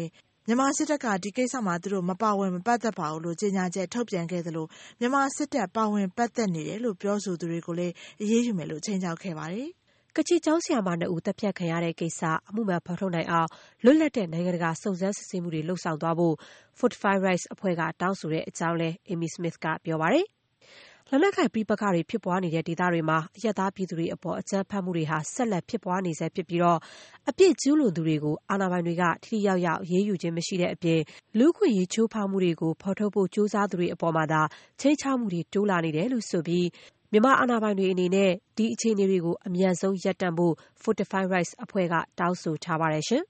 မြန်မာစစ်တပ်ကဒီကိစ္စမှာသူတို့မပါဝင်မပတ်သက်ပါဘူးလို့ကြေညာချက်ထုတ်ပြန်ခဲ့သလိုမြန်မာစစ်တပ်ပါဝင်ပတ်သက်နေတယ်လို့ပြောဆိုသူတွေကိုလည်းအရေးယူမယ်လို့ချိန်ချောက်ခဲ့ပါတယ်ကချင်ကျောင်းဆရာမနှစ်ဦးတပ်ဖြတ်ခံရတဲ့ကိစ္စအမှုမှန်ဖော်ထုတ်နိုင်အောင်လွတ်လပ်တဲ့နိုင်ငံတကာစုံစမ်းစစ်ဆေးမှုတွေလှုပ်ဆောင်သွားဖို့ Fortify Rights အဖွဲ့ကတောင်းဆိုတဲ့အကြောင်းလဲ Amy Smith ကပြောပါတယ်။လက်နက်ကိုင်ပဋိပက္ခတွေဖြစ်ပွားနေတဲ့ဒေသတွေမှာအရပ်သားပြည်သူတွေအပေါ်အကြမ်းဖက်မှုတွေဟာဆက်လက်ဖြစ်ပွားနေဆဲဖြစ်ပြီးတော့အပြစ်ကျူးလွန်သူတွေကိုအာဏာပိုင်တွေကထိထိရောက်ရောက်အရေးယူခြင်းမရှိတဲ့အပြင်လူ့အခွင့်အရေးချိုးဖောက်မှုတွေကိုဖော်ထုတ်ဖို့ကြိုးစားသူတွေအပေါ်မှာသာချိန်ချောက်မှုတွေတိုးလာနေတယ်လို့ဆိုပြီးမြန်မာအာဏာပိုင်တွေအနေနဲ့ဒီအခြေအနေတွေကိုအမြန်ဆုံးရပ်တန့်ဖို့ Fortify Rights အဖွဲ့ကတောင်းဆိုထားပါတယ်ရှင်။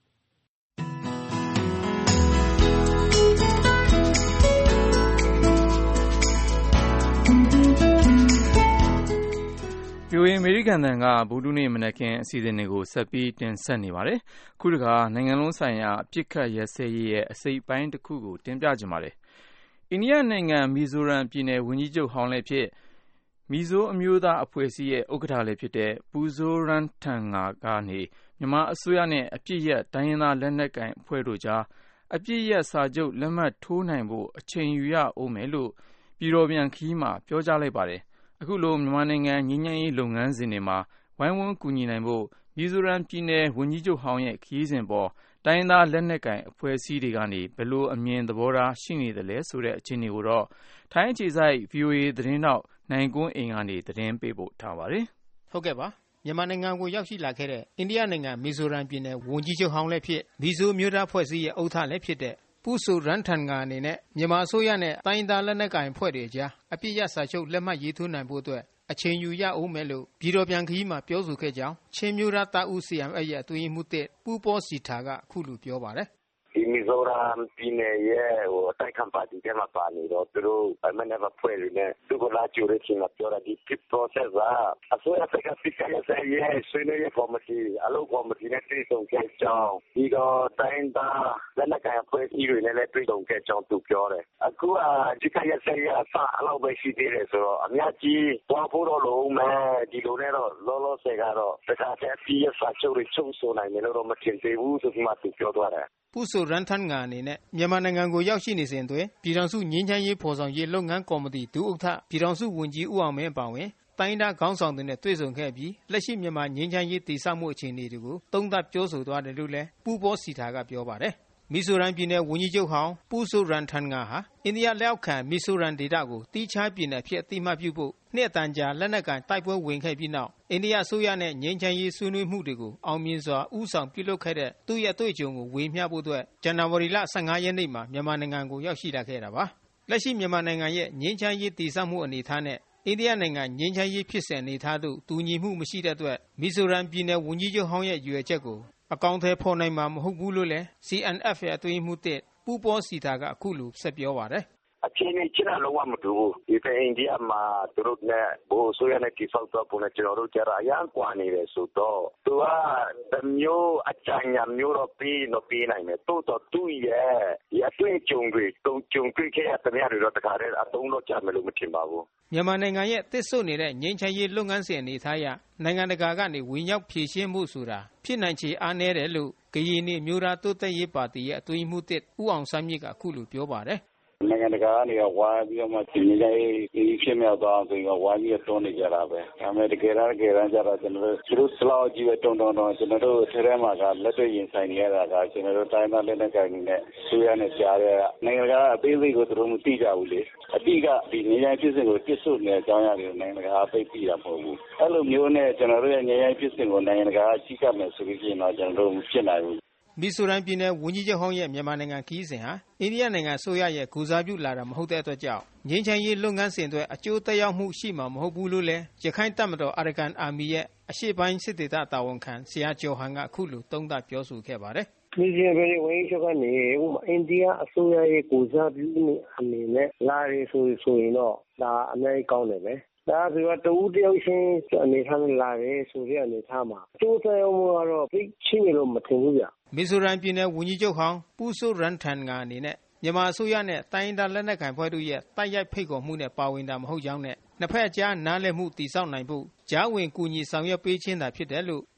ဗီအိုအေ အမေရိကန်သံကဗုဒ္ဓနေ့မနက်ခင်းအစီအစဉ်တွေကိုဆက်ပြီးတင်ဆက်နေပါတယ်။ခုတခါနိုင်ငံလုံးဆိုင်ရာအပြစ်ခတ်ရက်စဲရေးရဲ့အစိပ်ပိုင်းတစ်ခုကိုတင်ပြချင်ပါတယ်။အိန္ဒိယနိုင်ငံမီဇိုရမ်ပြည်နယ်ဝန်ကြီးချုပ်ဟောင်းလည်းဖြစ်မီဇိုအမျိုးသားအဖွဲ့အစည်းရဲ့ဥက္ကဋ္ဌလည်းဖြစ်တဲ့ပူဇိုးရန်ထန်ငါကနေမြန်မာအစိုးရနဲ့အပြစ်ရက်တိုင်းရင်းသားလက်နက်ကိုင်အဖွဲ့တို့ကြားအပြစ်ရက်စာချုပ်လက်မှတ်ထိုးနိုင်ဖို့အချိန်ယူရအောင်မယ်လို့ပြည်တော်ပြန်ခီးမှာပြောကြားလိုက်ပါတယ်။အခုလိုမြန်မာနိုင်ငံငြိမ်းချမ်းရေးလုပ်ငန်းစဉ်တွေမှာဝိုင်းဝန်းကူညီနိုင်ဖို့မီဇိုရမ်ပြည်နယ်ဝန်ကြီးချုပ်ဟောင်းရဲ့ခရီးစဉ်ပေါ်တိုင်းရင်းသားလက်နက်ကိုင်အဖွဲ့အစည်းတွေကနေဘယ်လိုအမြင်သဘောထားရှိနေသလဲဆိုတဲ့အခြေအနေကိုတော့ထိုင်းအခြေစိုက် ဗီအိုအေ သတင်းတောက်နိုင်ကွန်းအိမ်ကနေသတင်းပေးပို့ထားပါတယ်။ဟုတ်ကဲ့ပါမြန်မာနိုင်ငံကိုရောက်ရှိလာခဲ့တဲ့အိန္ဒိယနိုင်ငံမီဇိုရမ်ပြည်နယ်ဝန်ကြီးချုပ်ဟောင်းလည်းဖြစ်မီဇိုမျိုးသားဖွဲ့စည်းရဲ့ဥက္ကဋ္ဌလည်းဖြစ်တဲ့ပူဇိုးရန်ထန်ငါအနေနဲ့မြန်မာအစိုးရနဲ့တိုင်းဒေသလက်နက်ကိုင်အဖွဲ့တွေကြားအပြစ်ရစာချုပ်လက်မှတ်ရေးထိုးနိုင်ဖို့အတွက်အချိန်ယူရအောင်မယ်လို့ပြည်တော်ပြန်ခရီးမှာပြောဆိုခဲ့ကြောင်းချင်းမျိုးသားတာဦး စီ အမ် အက် ရဲ့အတွင်းမှုတဲ့ပူပေါ်စီထာကအခုလိုပြောပါတယ်ဒီမီဇိုရမ်ပြည်နယ်ရဲ့ဟိုတိုက်ခန့်ပါတီထဲမှာပါနေတော့သူတို့မနေ့ကဖွဲ့လို့နဲ့သူကလာကြိုရချင်းမှာပြောတာဒီ process ကအစိုးရဘက်ကဖိကရတဲ့ရဲ့ဆွေးနွေးရေးကော်မတီအလုပ်ကော်မတီနဲ့တွေ့ဆုံခဲ့ကြောင်းဒီတော့တိုင်းသားလက်နက်ကိုင်အဖွဲ့အစည်းတွေနဲ့လည်းတွေ့ဆုံခဲ့ကြောင်းသူပြောတယ်အခုကဒီကရဆက်ရအစအလောက်ပဲရှိသေးတယ်ဆိုတော့အများကြီးသွားဖို့တော့လုံးမယ်ဒီလိုနဲ့တော့လောလောဆယ်ကတော့တခါတည်းပြည်စာချုပ်တွေချုပ်ဆိုနိုင်တယ်လို့တော့မထင်သေးဘူးဆိုမှသူပြောသွားတယ်ပူဇိုးရန်ထန်ငါအနေနဲ့မြန်မာနိုင်ငံကိုရောက်ရှိနေစဉ်တွင်ပြည်ထောင်စုငြိမ်းချမ်းရေးဖော်ဆောင်ရေးလုပ်ငန်းကော်မတီဒုဥက္ကဋ္ဌပြည်ထောင်စုဝန်ကြီးဦးအောင်မင်းအပါအဝင်တိုင်းဒေသခေါင်းဆောင်တွေနဲ့တွေ့ဆုံခဲ့ပြီးလက်ရှိမြန်မာငြိမ်းချမ်းရေးတည်ဆောက်မှုအခြေအနေတွေကိုသုံးသပ်ပြောဆိုသွားတယ်လို့လည်းပူပေါ်စီထာကပြောပါတယ်မီဇိုရမ်ပြည်နယ်ဝန်ကြီးချုပ်ဟောင်းပူဇိုးရန်ထန်ငါဟာအိန္ဒိယလက်အောက်ခံမီဇိုရမ်ဒေသကိုတီးခြားပြည်နယ်ဖြစ်အတိမတ်ပြုဖို့နှစ်တန်ကြာလက်နက်ကန်တိုက်ပွဲဝင်ခဲ့ပြီးနောက်အိန္ဒိယအစိုးရနဲ့ငြိမ်းချမ်းရေးဆွေးနွေးမှုတွေကိုအောင်မြင်စွာဦးဆောင်ပြုလုပ်ခဲ့တဲ့သူ့ရဲ့အတွေ့အကြုံကိုဝေမျှဖို့အတွက်ဇန်နဝါရီလ၁၅ရက်နေ့မှာမြန်မာနိုင်ငံကိုရောက်ရှိလာခဲ့တာပါလက်ရှိမြန်မာနိုင်ငံရဲ့ငြိမ်းချမ်းရေးတည်ဆောက်မှုအနေအထားနဲ့အိန္ဒိယနိုင်ငံငြိမ်းချမ်းရေးဖြစ်စဉ်အနေအထားတို့တူညီမှုမရှိတဲ့အတွက်မီဇိုရမ်ပြည်နယ်ဝန်ကြီးချုပ်ဟောင်းရဲ့ရည်ရွယ်ချက်ကိုအကောင့်ထဲဖော်နိုင်မှာမဟုတ်ဘူးလို့လည်း စီ အန် အက်ဖ် ရဲ့အတွင်းမှုတဲ့ပူပေါ်စီထာကအခုလိုဆက်ပြောပါတယ်အခြေအနေချင်းအလုံးဝမတူဘူးဒီအိန္ဒိယမှာသူတို့နဲ့ဘိုးဆိုရနဲ့တိဆောက်တော့ပုံနဲ့ကျွန်တော်တို့ကြရအကွာနေတယ်ဆိုတော့သူကတမျိုးအချမ်းညာမျိုးတော့ပြီးတော့ပြီးနိုင်တယ်တိုးတော့သူ့ရဲ့ရတွေ့ကြုံတွေတုံကြုံတွေ့ခဲ့တဲ့များတွေတော့တခါတည်းအတုံးတော့ကြမယ်လို့မထင်ပါဘူးမြန်မာနိုင်ငံရဲ့တစ်ဆွနေတဲ့ငြိမ်းချမ်းရေးလုပ်ငန်းစဉ်အနေထားရနိုင်ငံတကာကနေဝင်ရောက်ဖြည့်ရှင်းမှုဆိုတာဖြစ်နိုင်ချေအားနည်းတယ်လို့ကရင်နေမျိုးသားတိုးတက်ရေးပါတီရဲ့အတွင်းမှုတစ်ဦးအောင်ဆန်းမြင့်ကအခုလိုပြောပါတယ်နိုင်ငံတကာကနေဝိုင်းပြီးတော့မှဒီနေ့ဒီဖြစ်မြောက်သွားအောင်ဆိုရင်ဝိုင်းပြီးတွန်းနေကြတာပဲဒါပေမဲ့တကယ်တမ်းတကယ်တမ်းကျတော့ကျွန်တော်တို့သူတို့စလောက်ကြီးပဲတုံတုံတုံကျွန်တော်တို့ထဲထဲမှာကလက်တွေ့ရင်ဆိုင်နေရတာကကျွန်တော်တို့တိုင်းသားလက်နက်ကိုင်တွေနဲ့ဆွေးရနဲ့ကြားတဲ့နိုင်ငံတကာအသေးစိတ်ကိုသူတို့မသိကြဘူးလေအတိကဒီနေရာဖြစ်စဉ်ကိုတစ်ဆုနေအကြောင်းအရာတွေနိုင်ငံတကာသိသိတာမဟုတ်ဘူးအဲ့လိုမျိုးနဲ့ကျွန်တော်တို့ရဲ့နေရာဖြစ်စဉ်ကိုနိုင်ငံတကာအကြီးကပ်မယ်ဆိုပြီးရင်တော့ကျွန်တော်တို့မဖြစ်နိုင်ဘူးမီဇိုရမ်ပြည်နယ်ဝန်ကြီးချုပ်ဟောင်းရဲ့မြန်မာနိုင်ငံခီးစဉ်ဟာအိန္ဒိယနိုင်ငံအစိုးရရဲ့ကူစားပြုလာတာမဟုတ်တဲ့အတွက်ကြောင့်ငြိမ်းချမ်းရေးလုပ်ငန်းစဉ်တွေအကျိုးသက်ရောက်မှုရှိမှာမဟုတ်ဘူးလို့လည်းရခိုင်တပ်မတော်အာရကန်အာမီရဲ့အရှေ့ပိုင်းစစ်ဒေသတာဝန်ခံဆရာကျော်ဟန်ကအခုလိုသုံးသပ်ပြောဆိုခဲ့ပါတယ်မီဇိုရမ်ဝန်ကြီးချုပ်ကနေဥပမာအိန္ဒိယအစိုးရရဲ့ကူစားပြုမှုအနေနဲ့လာရဆိုဆိုရင်တော့ဒါအများကြီးကောင်းတယ်ပဲဒါကပြောတူတယောက်ချင်းအနေထားနဲ့လာတယ်ဆိုတဲ့အနေထားမှာအကျိုးသက်ရောက်မှုကတော့သိချင်းနေလို့မထင်ဘူးဗျမီဇိုရမ်ပြည်နယ်ဝန်ကြီးချုပ်ဟောင်းပူဇိုးရန်ထန်ငါအနေနဲ့မြန်မာအစိုးရနဲ့တိုင်းဒေသလက်နက်ကိုင်ဖွဲ့တို့ရဲ့တိုက်ရိုက်ဖိတ်ခေါ်မှုနဲ့ပါဝင်တာမဟုတ်ကြောင်းနဲ့နှစ်ဖက်အကြားနားလည်မှုတည်ဆောက်နိုင်ဖို့ကြားဝင်ကူညီဆောင်ရွက်ပေးခြင်းသာဖြစ်တယ်လို့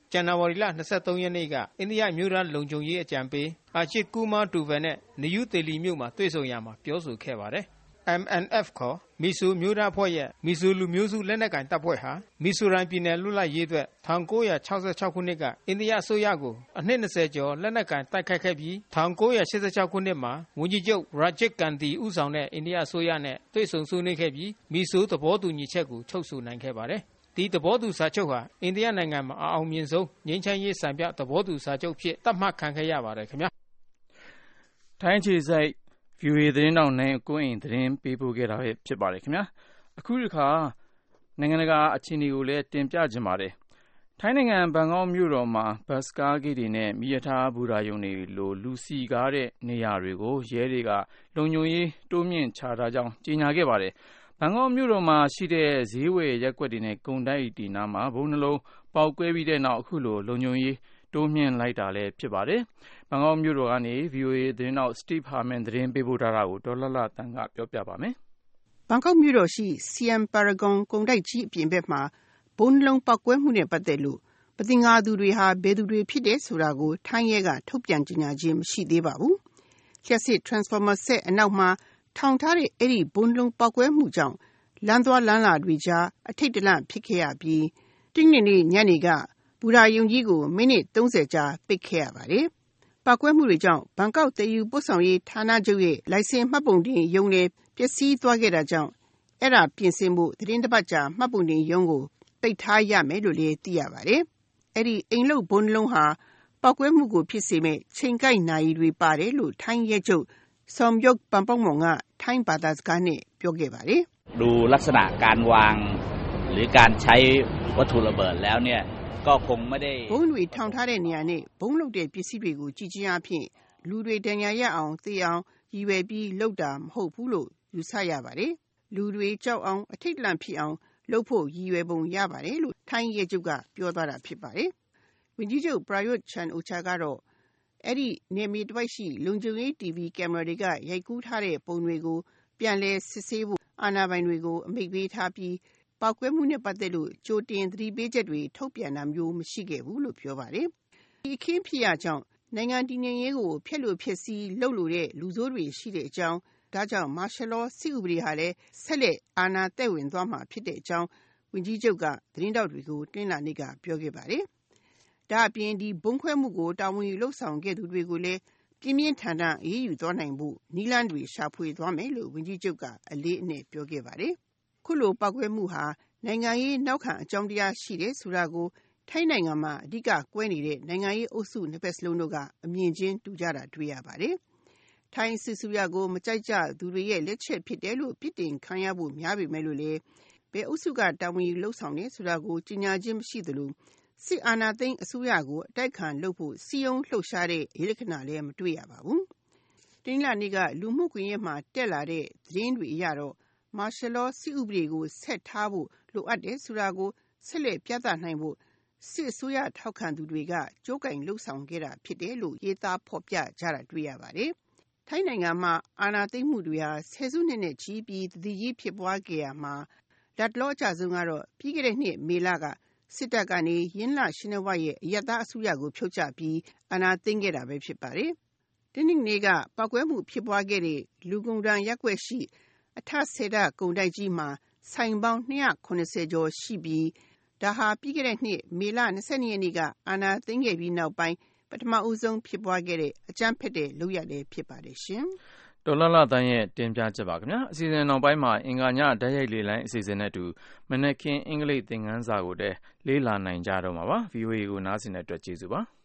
ဇန်နဝါရီလ၂၃ရက်နေ့ကအိန္ဒိယမြို့သားလုံခြုံရေးအကြံပေးအာချစ်ကူမာဒူဗယ်နဲ့နယူးဒေလီမြို့မှာတွေ့ဆုံရမှာပြောဆိုခဲ့ပါတယ်။ M N F ခေါ်မီဆိုမျိုးသားဖွဲ့ရဲ့မီဆိုလူမျိုးစုလက်နက်ကိုင်တပ်ဖွဲ့ဟာမီဆိုရန်ပြည်နယ်လွတ်လပ်ရေးအတွက်၁၉၆၆ခုနှစ်ကအိန္ဒိယအစိုးရကိုအနှစ်၂၀ကျော်လက်နက်ကိုင်တိုက်ခိုက်ခဲ့ပြီး၁၉၈၆ခုနှစ်မှာဝန်ကြီးချုပ်ရာဂျစ်ကန်ဒီဦးဆောင်တဲ့အိန္ဒိယအစိုးရနဲ့တွေ့ဆုံဆွေးနွေးခဲ့ပြီးမီဆိုသဘောတူညီချက်ကိုချုပ်ဆိုနိုင်ခဲ့ပါတယ်။ဒီသဘောတူစာချုပ်ဟာအိန္ဒိယနိုင်ငံမှာအအောင်မြင်ဆုံးငြိမ်းချမ်းရေးစံပြသဘောတူစာချုပ်ဖြစ်သတ်မှတ်ခံခဲ့ရပါတယ်ခင်ဗျာ။ထိုင်းခြေစိုက် ဗီအိုအေ သတင်းတောက်နိုင်ကိုရင်သတင်းပေးပို့ခဲ့တာဖြစ်ပါတယ်ခင်ဗျာအခုဒီခါနိုင်ငံတကာအခြေအနေကိုလည်းတင်ပြခြင်းပါတယ်ထိုင်းနိုင်ငံဘန်ကောက်မြို့တော်မှာဘတ်စကားဂိတ်တွေနဲ့မိရထားဘူရာယုံတွေလိုလူစီကားတဲ့နေရာတွေကိုရဲတွေကလုံခြုံရေးတိုးမြင့်ချထားကြောင်းကြေညာခဲ့ပါတယ်ဘန်ကောက်မြို့တော်မှာရှိတဲ့ဈေးဝယ်ရက်ကွက်တွေနဲ့ကုန်တိုက်တီနာမှာဘုံနှလုံးပေါက်ကွဲပြီးတဲ့နောက်အခုလိုလုံခြုံရေးတိုးမြင့်လိုက်တာလည်းဖြစ်ပါတယ်။ဘန်ကောက်မြို့တော်ကနေ ဗီအိုအေ သတင်းတောက် Steve Harman သတင်းပေးပို့ထားတာကိုဒေါ်လှလှတန်းကပြောပြပါမယ်။ဘန်ကောက်မြို့တော်ရှိ Siam Paragon ကုန်တိုက်ကြီးအပြင်ဘက်မှာဘုံနှလုံးပေါက်ကွဲမှုနဲ့ပတ်သက်လို့မသင်္ကာသူတွေဟာဘယ်သူတွေဖြစ်တယ်ဆိုတာကိုထိုင်းရဲကထုတ်ပြန်ကြေညာခြင်းမရှိသေးပါဘူး။လျှပ်စစ် transformer set အနောက်မှာထောင်ထားတဲ့အဲ့ဒီဘုံနှလုံးပေါက်ကွဲမှုကြောင့်လမ်းသွားလမ်းလာတွေကြားအထိတ်တလန့်ဖြစ်ခဲ့ရပြီးတင်းနေနေ့ညနေကဘူရာယုံကြီးကိုမိနစ်၃၀ကြာပိတ်ခဲ့ရပါတယ်။ပောက်ကွဲမှုတွေကြောင့်ဘန်ကောက်တယူပို့ဆောင်ရေးဌာနချုပ်ရဲ့လိုင်စင်မှတ်ပုံတင်ရုံးနဲ့ပျက်စီးသွားခဲ့တာကြောင့်အဲ့ဒါပြင်ဆင်မှုသတင်းတစ်ပတ်ကြာမှတ်ပုံတင်ရုံးကိုပိတ်ထားရမယ်လို့လည်းသိရပါတယ်။အဲ့ဒီအိမ်လုတ်ဘုံနှလုံးဟာပောက်ကွဲမှုကိုဖြစ်စေမဲ့ချိန်ကိုက်နာရီတွေပါတယ်လို့ထိုင်းရဲချုပ်ဆော်မြုပ်ပန်ပောက်မောင်ကထိုင်းဘာသာစကားနဲ့ပြောခဲ့ပါတယ်။ดูลักษณะการวางหรือการใช้วัตถุระเบิดแล้วเนี่ยก็คงไม่ได้ဘုံတွေထောင်ထားတဲ့နေရာနဲ့ဘုံလုတ်တဲ့ပစ္စည်းတွေကိုကြည်ချင်းအဖြစ်လူတွေတန်ရာရအောင်သိအောင်ရည်ရွယ်ပြီးလုတ်တာမဟုတ်ဘူးလို့ယူဆရပါတယ်။လူတွေကြောက်အောင်အထိတ်လန့်ဖြစ်အောင်လုပ်ဖို့ရည်ရွယ်ပုံရပါတယ်လို့ထိုင်းရဲချုပ်ကပြောသွားတာဖြစ်ပါတယ်။ဝန်ကြီးချုပ်ပရာယွတ်ချန်အိုချာကတော့အဲ့ဒီနေမီတစ်ပိုက်ရှိလုံခြုံရေး တီဗီ ကင်မရာတွေကရိုက်ကူးထားတဲ့ပုံတွေကိုပြန်လည်စစ်ဆေးဖို့အာဏာပိုင်တွေကိုအမိန့်ပေးထားပြီးပောက်ကွဲမှုနဲ့ပတ်သက်လို့ကြိုတင်သတိပေးချက်တွေထုတ်ပြန်တာမျိုးမရှိခဲ့ဘူးလို့ပြောပါတယ်။ဒီအခင်းဖြစ်ရကြောင်းနိုင်ငံတည်ငြိမ်ရေးကိုဖျက်လို့ဖျက်ဆီးလုပ်လို့တဲ့လူဆိုးတွေရှိတဲ့အကြောင်းဒါကြောင့် martial law စစ်ဥပဒေဟာလည်းဆက်လက်အာဏာသက်ဝင်သွားမှာဖြစ်တဲ့အကြောင်းဝန်ကြီးချုပ်ကသတင်းတောက်တွေကိုတင်းလာနေ့ကပြောခဲ့ပါတယ်။ဒါအပြင်ဒီဘုံခွဲမှုကိုတာဝန်ယူလှုပ်ဆောင်ခဲ့သူတွေကိုလည်းပြင်းပြင်းထန်ထန်အေးအေးယူသွားနိုင်ဖို့နီလန်းတွေရှာဖွေသွားမယ်လို့ဝန်ကြီးချုပ်ကအလေးအနက်ပြောခဲ့ပါတယ်။ခုလိုပောက်ကွဲမှုဟာနိုင်ငံရေးနောက်ခံအကြောင်းတရားရှိတယ်ဆိုတာကိုထိုင်းနိုင်ငံမှာအဓိကကွဲနေတဲ့နိုင်ငံရေးအုပ်စုနှစ်ဖက်စလုံးတို့ကအမြင်ချင်းတူကြတာတွေ့ရပါတယ်။ထိုင်းစစ်ဆူရကိုမကြိုက်ကြသူတွေရဲ့လက်ချက်ဖြစ်တယ်လို့ပြစ်တင်ခံရဖို့များပေမဲ့လို့လေဘယ်အုပ်စုကတာဝန်ယူလှုပ်ဆောင်နေဆိုတာကိုကြီးညာခြင်းမရှိသလိုစစ်အာဏာသိမ်းအစိုးရကိုအတိုက်ခံလုပ်ဖို့စီယုံလှုပ်ရှားတဲ့ရေလက္ခဏာလည်းမတွေ့ရပါဘူး။တင်းလာနေ့ကလူမှုကွန်ရက်မှာတက်လာတဲ့သတင်းတွေအရတော့martial law စစ်ဥပဒေကိုဆက်ထားဖို့လိုအပ်တယ်ဆိုတာကိုဆက်လက်ပြသနိုင်ဖို့စစ်အစိုးရထောက်ခံသူတွေကကြိုးကင်လှုပ်ဆောင်ခဲ့တာဖြစ်တယ်လို့ရေးသားဖော်ပြကြတာတွေ့ရပါတယ်။ထိုင်းနိုင်ငံမှာအာဏာသိမ်းမှုတွေဟာဆယ်စုနှစ်နဲ့ချီပြီးတည်ကြီးဖြစ်ပွားခဲ့ရမှာလက်လောအကြဆုံးကတော့ပြီးခဲ့တဲ့နှစ်မေလကစစ်တပ်ကနေရင်းလရှင်နဝရဲ့အယက်သားအစိုးရကိုဖြုတ်ချပြီးအာဏာသိမ်းခဲ့တာပဲဖြစ်ပါတယ်။ဒီနေ့ကပောက်ကွဲမှုဖြစ်ပွားခဲ့တဲ့လူကုန်တန်းရက်ွက်ရှိအထဆယ်ဒကုန်တိုက်ကြီးမှာဆိုင်ပေါင်း၂၇၀ကျော်ရှိပြီးဒါဟာပြီးခဲ့တဲ့နှစ်မေလ၂၂ရက်နေ့ကအာဏာသိမ်းခဲ့ပြီးနောက်ပိုင်းပထမဦးဆုံးဖြစ်ပွားခဲ့တဲ့အကြမ်းဖက်တဲ့လုပ်ရလည်းဖြစ်ပါတယ်ရှင်။ဒေါ်လာလာတန်းရဲ့တင်ပြချက်ပါခင်ဗျာ။အစီအစဉ်နောက်ပိုင်းမှာအင်္ဂါညဓာတ်ရိုက်လေလိုင်းအစီအစဉ်နဲ့အတူမနက်ခင်းအင်္ဂလိပ်သင်ခန်းစာကိုတည်းလေးလာနိုင်ကြတော့မှာပါ။ဗီအိုအေကိုနားဆင်တဲ့အတွက်ကျေးဇူးပါ။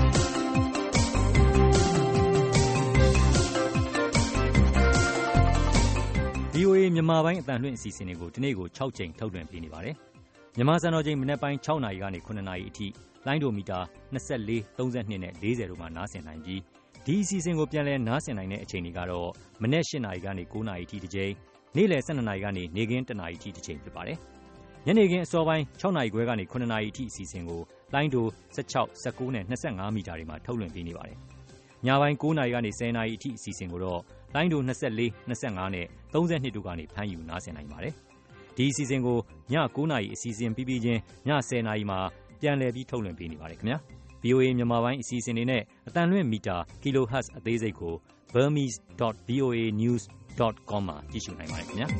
ဗီအိုအေမြန်မာပိုင်းအသံလွှင့်အစီအစဉ်တွေကိုဒီနေ့ကို၆ကြိမ်ထုတ်လွှင့်ပေးနေပါတယ်။မြန်မာစံတော်ချိန်မနက်ပိုင်း၆နာရီကနေ၇နာရီအထိလိုင်းဒိုမီတာ၂၄၊၃၂နဲ့၄၀တို့မှာနားဆင်နိုင်ပြီးဒီအစီအစဉ်ကိုပြန်လည်နားဆင်နိုင်တဲ့အချိန်တွေကတော့မနက်၈နာရီကနေ၉နာရီအထိတစ်ကြိမ်နေ့လယ်၁၂နာရီကနေနေ့ခင်း၁နာရီအထိတစ်ကြိမ်ဖြစ်ပါတယ်။ညနေခင်းအစောပိုင်း၆နာရီခွဲကနေ၇နာရီအထိအစီအစဉ်ကိုလိုင်းဒို၁၆၊၁၉နဲ့၂၅မီတာတွေမှာထုတ်လွှင့်ပေးနေပါတယ်။ညပိုင်း၉နာရီကနေ၁၀နာရီအထိအစီအစဉ်ကိုတော့လိုင်းဒို၂၄၊၂၅နဲ့၃၂တို့ကနေဖမ်းယူနားဆင်နိုင်ပါတယ်။ဒီအစီအစဉ်ကိုည၉နာရီအစီအစဉ်ပြီးပြီးချင်းည၁၀နာရီမှာပြပြန်လည်ပြီးထုတ်လွှင့်ပေးနေပါတယ်ခင်ဗျာ ဗွီအိုအေ မြန်မာပိုင်းအစီအစဉ်တွေနဲ့အသံလွှင့်မီတာ kilohertz အသေးစိတ်ကို burmese dot voa news dot com မှာကြည့်ရှုနိုင်ပါတယ်ခင်ဗျာ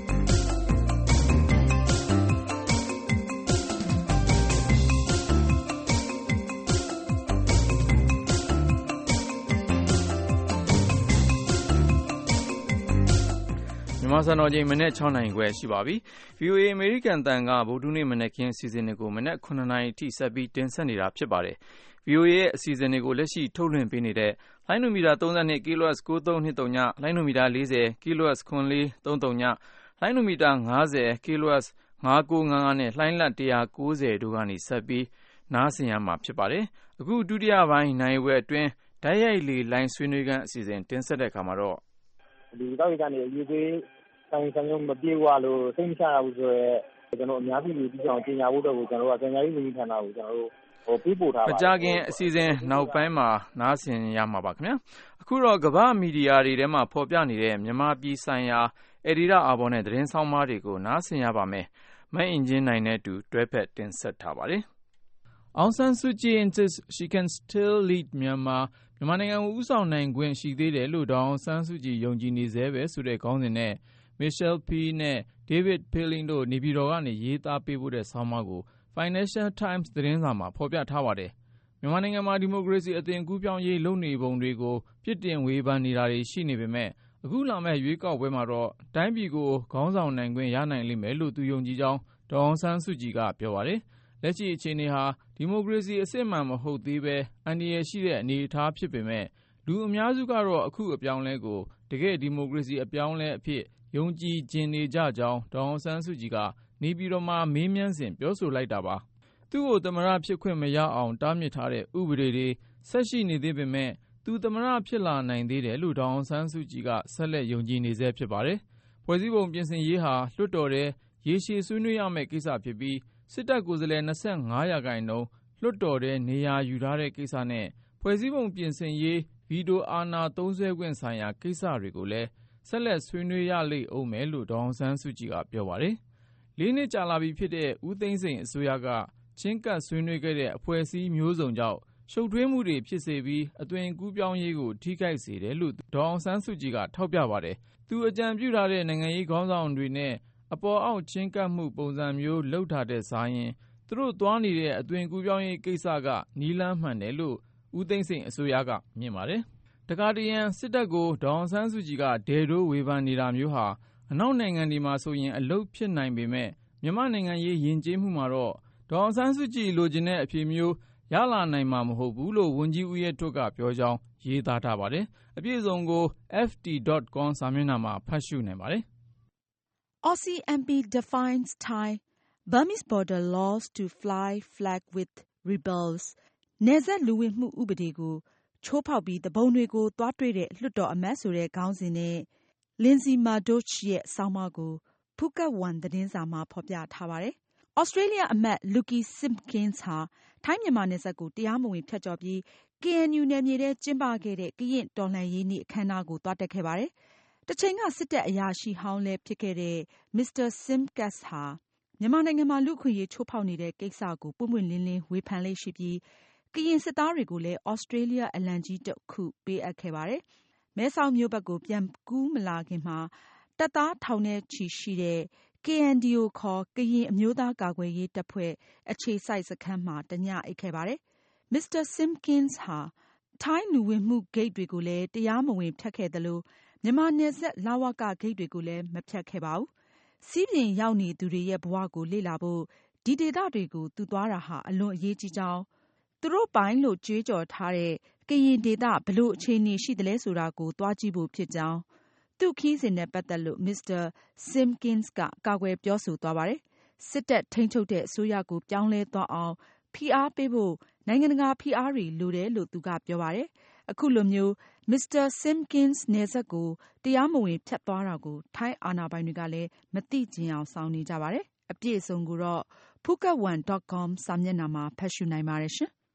မြန်မာစံတော်ချိန်မနေ့၆နာရီခွဲရှိပါပြီ။ ဗွီအိုအေ အမေရိကန်အသံကဗုဒ္ဓဟူးနေ့မနက်ခင်းအစီအစဉ်တွေကိုမနက်၇နာရီအထိဆက်ပြီးတင်ဆက်နေတာဖြစ်ပါတယ်။ ဗွီအိုအေရဲ့အစီအစဉ်တွေကိုလက်ရှိထုတ်လွှင့်ပေးနေတဲ့လိုင်းနိုမီတာ၃၂ kilohertz ၉၃၂၀ လိုင်းနိုမီတာ၄၀ kilohertz ၇၄၃၀ လိုင်းနိုမီတာ၅၀ kilohertz ၅၉၅၅နဲ့လှိုင်းလတ်၁၉၀တို့ကနေဆက်ပြီးနားဆင်ရမှာဖြစ်ပါတယ်။အခုဒုတိယပိုင်းနိုင်ဝဲအတွင်းဓာတ်ရိုက်လေလိုင်းဆွေးနွေးခန်းအစီအစဉ်တင်ဆက်တဲ့အခါမှာတော့ဒီတောက်ကနေအရေးသေးဆိုင်ဆိုင်မပြေဝလို့စိတ်မချရဘူးဆိုတော့ကျွန်တော်အများကြီးဒီကြောင်ပြင်ညာဖို့တော့ကျွန်တော်ကပညာရေးဝန်ကြီးဌာနကိုကျွန်တော်တို့ဟိုပြီးပို့ထားပါတယ်မကြခင်အစီအစဉ်နောက်ပိုင်းမှာနားဆင်ရမှာပါခင်ဗျာအခုတော့ကမ္ဘာမီဒီယာတွေထဲမှာဖော်ပြနေတဲ့မြန်မာပြည်ဆိုင်ရာအယ်ဒီတာအာဘော်နဲ့သတင်းဆောင်မတွေကိုနားဆင်ရပါမယ်မအင်ဂျင်နိုင်နဲ့တူတွဲဖက်တင်ဆက်ထားပါတယ်Aung San Suu Kyi insists she can still lead Myanmar မြန်မာနိုင်ငံကိုဦးဆောင်နိုင်ခွင့်ရှိသေးတယ်လို့ဒေါ်အောင်ဆန်းစုကြည်ယုံကြည်နေသေးပဲဆိုတဲ့ခေါင်းစဉ်နဲ့ Michelle Pee နဲ့ David Pilling တို့နေပြည်တော်ကနေရေးသားပေးပို့တဲ့ဆောင်းပါးကို Financial Times သတင်းစာမှာဖော်ပြထားပါတယ်။မြန်မာနိုင်ငံမှာဒီမိုကရေစီအသွင်ကူးပြောင်းရေးလုပ်နေပုံတွေကိုပြစ်တင်ဝေဖန်နေတာတွေရှိနေပေမဲ့အခုလာမဲ့ရွေးကောက်ပွဲမှာတော့တိုင်းပြည်ကိုခေါင်းဆောင်နိုင်ခွင့်ရနိုင်လိမ့်မယ်လို့သူယုံကြည်ကြောင်းဒေါ်အောင်ဆန်းစုကြည်ကပြောပါတယ်။လက်ရှိအခြေအနေဟာဒီမိုကရေစီအစစ်မှန်မဟုတ်သေးပဲအန္တရာယ်ရှိတဲ့အနေအထားဖြစ်ပေမဲ့လူအများစုကတော့အခုအပြောင်းလဲကိုတကယ်ဒီမိုကရေစီအပြောင်းလဲအဖြစ်ယုံကြည်ကျင်နေကြကြောင်းဒေါ်အောင်ဆန်းစုကြည်ကနေပြည်တော်မှာမေးမြန်းစဉ်ပြောဆိုလိုက်တာပါသူ့ကိုသမရဖြစ်ခွင့်မရအောင်တားမြစ်ထားတဲ့ဥပဒေတွေဆက်ရှိနေသေးပေမဲ့သူသမရဖြစ်လာနိုင်သေးတယ်လို့ဒေါ်အောင်ဆန်းစုကြည်ကဆက်လက်ယုံကြည်နေဆဲဖြစ်ပါတယ်ဖွဲ့စည်းပုံပြင်ဆင်ရေးဟာလွှတ်တော်ထဲရေရှည်ဆွေးနွေးရမယ့်ကိစ္စဖြစ်ပြီးစစ်တပ်ကိုယ်စားလှယ်၂၅ရာခိုင်နှုန်းလွှတ်တော်ထဲနေရာယူထားတဲ့ကိစ္စနဲ့ဖွဲ့စည်းပုံပြင်ဆင်ရေးဗီတိုအာဏာသုံးစွဲခွင့်ဆိုင်ရာကိစ္စတွေကိုလည်းဆက်လက်ဆွေးနွေးရလိမ့်ဦးမယ်လို့ဒေါ်အောင်ဆန်းစုကြည်ကပြောပါတယ်။လေးနှစ်ကြာလာပြီဖြစ်တဲ့ဦးသိန်းစိန်အစိုးရကချင်းကပ်ဆွေးနွေးခဲ့တဲ့အဖွဲ့အစည်းမျိုးစုံကြောင့်ရှုပ်ထွေးမှုတွေဖြစ်စေပြီးအသွင်ကူးပြောင်းရေးကိုထိခိုက်စေတယ်လို့ဒေါ်အောင်ဆန်းစုကြည်ကထောက်ပြပါတယ်။သူအကြံပြုထားတဲ့နိုင်ငံရေးခေါင်းဆောင်တွေနဲ့အပေါ်အောက်ချင်းကပ်မှုပုံစံမျိုးလုပ်ထားတဲ့စားရင်သူတို့သွားနေတဲ့အသွင်ကူးပြောင်းရေးကိစ္စကနီးလန်းမှန်တယ်လို့ဦးသိန်းစိန်အစိုးရကမြင်ပါတယ်။တခါတရံစစ်တပ်ကိုဒေါ်အောင်ဆန်းစုကြည်ကဒဲတိုးဝေဖန်နေတာမျိုးဟာအနောက်နိုင်ငံတွေမှာဆိုရင်အလုပ်ဖြစ်နိုင်ပေမဲ့မြန်မာနိုင်ငံရေးယဉ်ကျေးမှုမှာတော့ဒေါ်အောင်ဆန်းစုကြည်လိုချင်တဲ့အဖြစ်မျိုးရလာနိုင်မှာမဟုတ်ဘူးလို့ဝန်ကြီးဦးရဲထွဋ်ကပြောကြောင်းရေးသားထားပါတယ်။အပြည့်အစုံကို f t dot com စာမျက်နှာမှာဖတ်ရှုနိုင်ပါတယ်။ Aussie M P defines Thai Burmese border laws to fly flag with rebels နယ်စပ်လူဝင်မှုဥပဒေကိုချိုးဖောက်ပြီးတပုံတွေကိုသွားတွေ့တဲ့လွှတ်တော်အမတ်ဆိုတဲ့ခေါင်းစဉ်နဲ့ Lindsay Murdoch ရဲ့ဆောင်းပါးကို Phuket One သတင်းစာမှာဖော်ပြထားပါတယ်။ Australia အမတ် Lucky Simpkins ဟာထိုင်းမြန်မာနယ်စပ်ကိုတရားမဝင်ဖြတ်ကျော်ပြီး K N U နယ်မြေထဲကျင်းပခဲ့တဲ့ကရင့်တော်လှန်ရေးနေ့အခမ်းအနားကိုသွားတက်ခဲ့ပါတယ်။တချိန်ကစစ်တပ်အရာရှိဟောင်းလည်းဖြစ်ခဲ့တဲ့ Mr. Simkins ဟာမြန်မာနိုင်ငံမှာလူ့အခွင့်အရေးချိုးဖောက်နေတဲ့ကိစ္စကိုပွင့်ပွင့်လင်းလင်းဝေဖန်လေ့ရှိပြီးကရင်စစ်သားတွေကိုလည်း Australia အလံကြီးတစ်ခုပေးအပ်ခဲ့ပါတယ်။မဲဆောက်မြို့ဘက်ကိုပြန်ကူးမလာခင်မှာတပ်သားထောင်နဲ့ချီရှိတဲ့ K N D O ခေါ်ကရင်အမျိုးသားကာကွယ်ရေးတပ်ဖွဲ့အခြေစိုက်စခန်းမှာတညအိပ်ခဲ့ပါတယ်။ Mr. Simkins ဟာထိုင်းလူဝင်မှုဂိတ်တွေကိုလည်းတရားမဝင်ဖြတ်ခဲ့သလိုမြန်မာနယ်စပ်လဝကဂိတ်တွေကိုလည်းမဖြတ်ခဲ့ပါဘူး။စီးပြင်ရောက်နေသူတွေရဲ့ဘဝကိုလေ့လာဖို့ဒီဒေသတွေကိုသူသွားတာဟာအလွန်အရေးကြီးကြောင်းသူတို့ပိုင်လို့ကြွေးကြော်ထားတဲ့ကရင်ဒေသဘလို့အခြေအနေရှိသလဲဆိုတာကိုသွားကြည့်ဖို့ဖြစ်ကြောင်းသူ့ခီးစဉ်နဲ့ပတ်သက်လို့ Mr. Simkins ကကာကွယ်ပြောဆိုသွားပါတယ်။စစ်တပ်ထိန်းချုပ်တဲ့အစိုးရကိုပြောင်းလဲသွားအောင်ဖိအားပေးဖို့နိုင်ငံတကာဖိအားတွေလိုတယ်လို့သူကပြောပါတယ်။အခုလိုမျိုး Mr. Simkins နယ်စပ်ကိုတရားမဝင်ဖြတ်သွားတာကိုထိုင်းအာဏာပိုင်တွေကလည်းမသိကျင်အောင်ဆောင်နေကြပါတယ်။အပြည့်အစုံကိုတော့ phuket one dot com စာမျက်နှာမှာဖတ်ရှုနိုင်ပါတယ်ရှင်။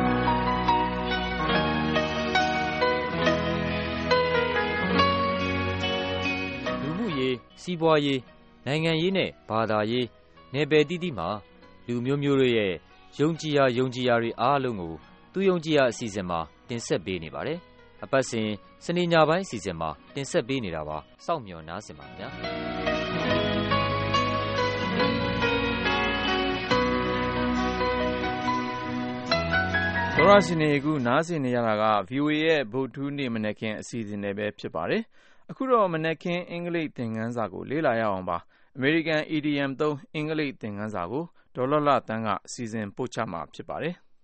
လူမှုရေးစီးပွားရေးနိုင်ငံရေးနဲ့ဘာသာရေးနယ်ပယ်တိတိမှာလူမျိုးမျိုးတို့ရဲ့ယုံကြည်ရာယုံကြည်ရာတွေအားလုံးကိုသူယုံကြည်ရာအစီအစဉ်မှာတင်ဆက်ပေးနေပါတယ်။အပတ်စဉ်စနေညပိုင်းအစီအစဉ်မှာတင်ဆက်ပေးနေတာပါ။စောင့်မျှော်နားဆင်ပါခင်ဗျာ။သောရရှင်တွေအခုနားဆင်နေရတာက ဗီအိုအေ ရဲ့ဗုဒ္ဓဟူးနေ့မနက်ခင်းအစီအစဉ်တွေပဲဖြစ်ပါတယ်။အခုတော့မနက်ခင်းအင်္ဂလိပ်သင်ခန်းစာကိုလေ့လာရအောင်ပါ။ American E D M သုံးအင်္ဂလိပ်သင်ခန်းစာကိုဒေါ်လလတန်းကအစီအစဉ်ပို့ချမှာဖြစ်ပါတယ်။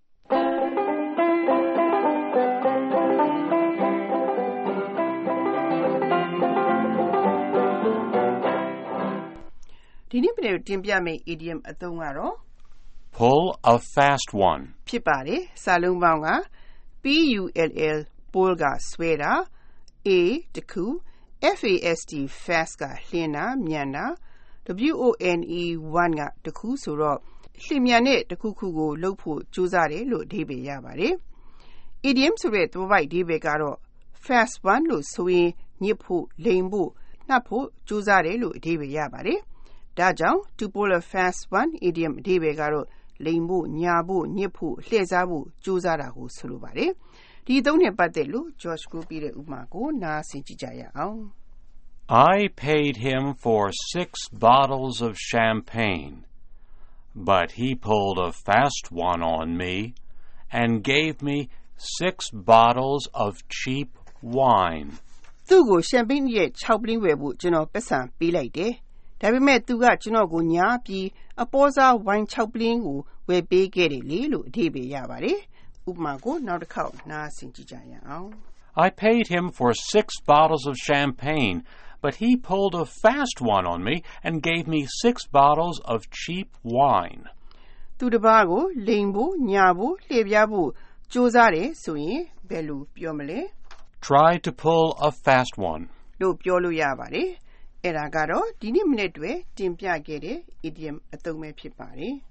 ဒီနေ့ပြည်တင်ပြမယ့် idiom အသုံးကတော့ pull a fast one ဖြစ်ပါတယ်။စာလုံးပေါင်းက P U L L pull ကဆွဲတာ A တခု F A S T fast ကလှင်းတာမြန်တာ W O N E one ကတခုဆိုတော့လှင်းမြန်တဲ့တခုခုကိုလှုပ်ဖို့ကြိုးစားတယ်လို့အဓိပ္ပာယ်ရပါတယ်။ idiom ဆိုတဲ့သွယ်ဝိုက်အဓိပ္ပာယ်ကတော့ fast one လို့ဆိုရင်ညစ်ဖို့လိမ်ဖို့နှပ်ဖို့ကြိုးစားတယ်လို့အဓိပ္ပာယ်ရပါတယ်။ဒါကြောင့် to pull a fast one idiom အဓိပ္ပာယ်ကတော့လိမ်ဖို့ညာဖို့ညစ်ဖို့လှည့်စားဖို့ကြိုးစားတာကိုဆိုလိုပါတယ်။ဒီအသုံးနဲ့ပတ်သက်လို့ George ကိုပြတဲ့ဥပမာကိုနားဆင်ကြည့်ကြရအောင် I paid him for six bottles of champagne, but he pulled a fast one on me and gave me six bottles of cheap wine. သူ့ကိုရှမ်ပိန်းရဲ့၆ပလင်းဝယ်ဖို့ကျွန်တော်ပတ်စံပေးလိုက်တယ်။ဒါပေမဲ့သူကကျွန်တော်ကိုညားပြီးအပေါ်စားဝိုင်း၆ပလင်းကိုဝယ်ပေးခဲ့တယ်လေလို့အဓိပ္ပာယ်ရပါတယ်။ဥပမာကိုနောက်တစ်ခေါက်နားဆင်ကြည့်ကြရအောင် I paid him for six bottles of champagne, but he pulled a fast one on me and gave me six bottles of cheap wine. သူတစ်ပါးကိုလိမ်ဖို့ညာဖို့လှည့်ပြားဖို့ကြိုးစားတယ်ဆိုရင်ဘယ်လိုပြောမလဲ Try to pull a fast one. လို့ပြောလို့ရပါတယ်။အဲ့ဒါကတော့ဒီနေ့မနေ့တွဲတင်ပြခဲ့တဲ့ idiom အသုံးပဲဖြစ်ပါတယ်။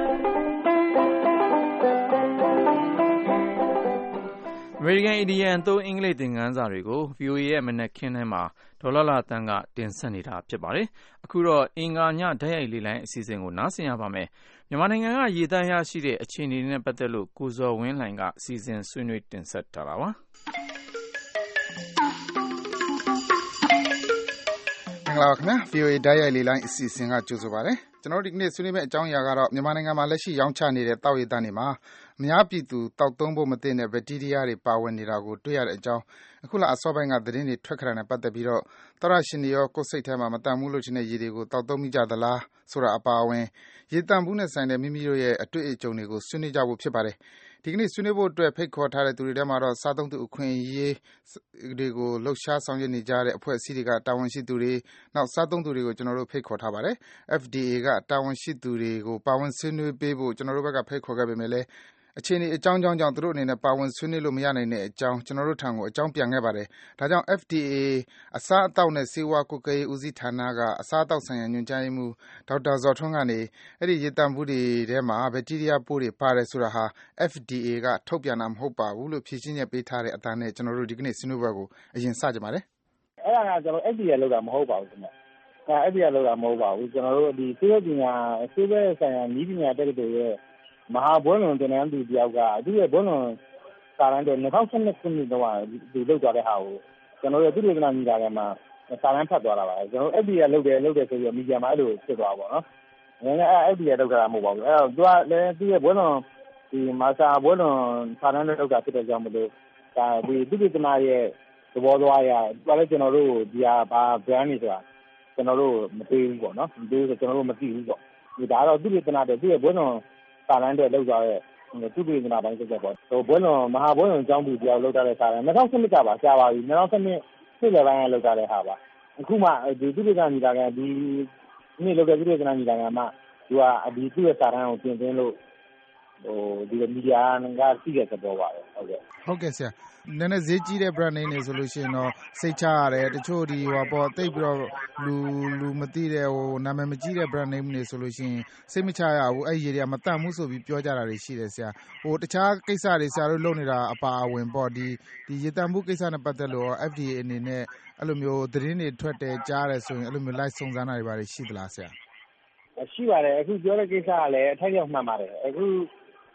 American E D M သုံးအင်္ဂလိပ်သင်ခန်းစာတွေကို ဗီအိုအေ ရဲ့မနက်ခင်းထဲမှာဒေါ်လလတန်းကတင်ဆက်နေတာဖြစ်ပါတယ်။အခုတော့အင်္ဂါညဓာတ်ရိုက်လေလိုင်းအစီအစဉ်ကိုနားဆင်ရပါမယ်။မြန်မာနိုင်ငံကရေတန်းရရှိတဲ့အခြေအနေတွေနဲ့ပတ်သက်လို့ကိုဇော်ဝင်းလှိုင်ကအစီအစဉ်ဆွေးနွေးတင်ဆက်ထားတာပါ။မင်္ဂလာပါခင်ဗျာ ဗီအိုအေ ဓာတ်ရိုက်လေလိုင်းအစီအစဉ်ကကြိုဆိုပါရစေ။ကျွန်တော်တို့ဒီကနေ့ဆွေးနွေးမယ့်အကြောင်းအရာကတော့မြန်မာနိုင်ငံမှာလက်ရှိရောင်းချနေတဲ့တောက်ရည်တန်းတွေမှာအများပြည်သူတောက်သုံးဖို့မသင့်တဲ့ဘက်တီးရီးယားတွေပါဝင်နေတာကိုတွေ့ရတဲ့အကြောင်းအခုလအစောပိုင်းကသတင်းတွေထွက်ခါနဲ့ပတ်သက်ပြီးတော့သောရရှင်တွေရောကိုယ်စိတ်ထဲမှာမတန်ဘူးလို့ထင်တဲ့ရေတွေကိုတောက်သုံးမိကြသလားဆိုတာအပါအဝင်ရေတန့်ဘူးနဲ့ဆိုင်တဲ့မိမိတို့ရဲ့အတွေ့အကြုံတွေကိုဆွေးနွေးကြဖို့ဖြစ်ပါတယ်။ဒီကနေ့ဆွေးနွေးဖို့အတွက်ဖိတ်ခေါ်ထားတဲ့သူတွေထဲမှာတော့စားသုံးသူအခွင့်အရေးတွေကိုလှုပ်ရှားဆောင်ရွက်နေကြတဲ့အဖွဲ့အစည်းတွေကတာဝန်ရှိသူတွေနောက်စားသုံးသူတွေကိုကျွန်တော်တို့ဖိတ်ခေါ်ထားပါတယ်။ F D A ကတာဝန်ရှိသူတွေကိုပါဝင်ဆွေးနွေးပေးဖို့ကျွန်တော်တို့ဘက်ကဖိတ်ခေါ်ခဲ့ပေမဲ့လည်းအခြေအနေအကြောင်းကြောင့်ကြောင့်သူတို့အနေနဲ့ပါဝင်ဆွေးနွေးလို့မရနိုင်တဲ့အကြောင်းကျွန်တော်တို့ထံကိုအကြောင်းပြန်ခဲ့ပါတယ်။ဒါကြောင့် F D A အစားအသောက်နဲ့ဆေးဝါးကွပ်ကဲရေးဦးစီးဌာနကအစားအသောက်ဆိုင်ရာညွှန်ကြားရေးမှူးဒေါက်တာဇော်ထွန်းကနေအဲ့ဒီရေတန့်ဘူးတွေထဲမှာဘက်တီးရီးယားပိုးတွေပါတယ်ဆိုတာဟာ F D A ကထုတ်ပြန်တာမဟုတ်ပါဘူးလို့ဖြေရှင်းချက်ပေးထားတဲ့အတန်းနဲ့ကျွန်တော်တို့ဒီကနေ့ဆွေးနွေးပွဲကိုအရင်စကြပါတယ်။အဲ့ဒါကကျွန်တော် F D A လောက်တာမဟုတ်ပါဘူးခင်ဗျ။အဲ F D A လောက်တာမဟုတ်ပါဘူးကျွန်တော်တို့ဒီဆေးဝါးပညာဆေးဝါးဆိုင်ရာနည်းပညာတက္ကသိုလ်ရဲ့မဟာဘွဲလွန်တင်နန်းသူတယောက်ကသူ့ရဲ့ဘွဲလွန်စာတမ်းတွေ၂၀၁၂ခုနှစ်တော့ဒီလောက်သွားတဲ့ဟာကိုကျွန်တော်တို့သူ့ဒေသနာမိတာကမှစာတမ်းဖတ်သွားတာပါကျွန်တော် F D A လောက်တယ်လောက်တယ်ဆိုပြီးမီဒီယာမှာအဲ့လိုဖြစ်သွားပါတော့။ငယ်ငယ်အဲ့ F D A လောက်တာမဟုတ်ပါဘူး။အဲ့တော့သူကလည်းသူ့ရဲ့ဘွဲလွန်ဒီမာစာဘွဲလွန်စာတမ်းတွေလောက်တာဖြစ်တဲ့ကြောင့်မလို့ဒါဒီသူ့ဒေသနာရဲ့သဘောသွားရသူကလည်းကျွန်တော်တို့ဒီဟာဘာ brand တွေဆိုတာကျွန်တော်တို့မသိဘူးပေါ့နော်မသိဘူးဆိုကျွန်တော်တို့မသိဘူးပေါ့ဒီဒါတော့သူ့ဒေသနာတွေသူ့ရဲ့ဘွဲလွန်စာတမ်းတွေလောက်သွားတဲ့သူ့ဒေသနာပိုင်းဆက်ပေါ့ဟိုဘွဲလွန်မဟာဘွဲလွန်အကြောင်းသူတရားလောက်တဲ့စာတမ်း၂၀၁၂ကပါရှားပါပြီ၂၀၁၂ဖြစ်လေပိုင်းကလောက်တဲ့ဟာပါအခုမှဒီသူ့ဒေသနာညီလာခံဒီနေ့လောက်တဲ့သူ့ဒေသနာညီလာခံမှာသူကဒီသူ့ရဲ့စာတမ်းကိုပြင်ဆင်လို့ဟိုဒီမီဒီယာကသိတဲ့သဘောပါပဲဟုတ်ကဲ့ဟုတ်ကဲ့ဆရာနည်းနည်းဈေးကြီးတဲ့ brand name တွေဆိုလို့ရှိရင်တော့စိတ်ချရတယ်တချို့ဒီဟိုပေါ့တိတ်ပြီးတော့လူလူမသိတဲ့ဟိုနာမည်မကြီးတဲ့ brand name တွေဆိုလို့ရှိရင်စိတ်မချရဘူးအဲ့ဒီရေတွေကမတန့်ဘူးဆိုပြီးပြောကြတာတွေရှိတယ်ဆရာဟိုတခြားကိစ္စတွေဆရာတို့လုပ်နေတာအပါအဝင်ပေါ့ဒီဒီရေတန့်မှုကိစ္စနဲ့ပတ်သက်လို့ F D A အနေနဲ့အဲ့လိုမျိုးသတင်းတွေထွက်တယ်ကြားတယ်ဆိုရင်အဲ့လိုမျိုး live စုံစမ်းတာတွေပါရှိသလားဆရာရှိပါတယ်အခုပြောတဲ့ကိစ္စကလည်းအထက်ရောက်မှန်ပါတယ်အခု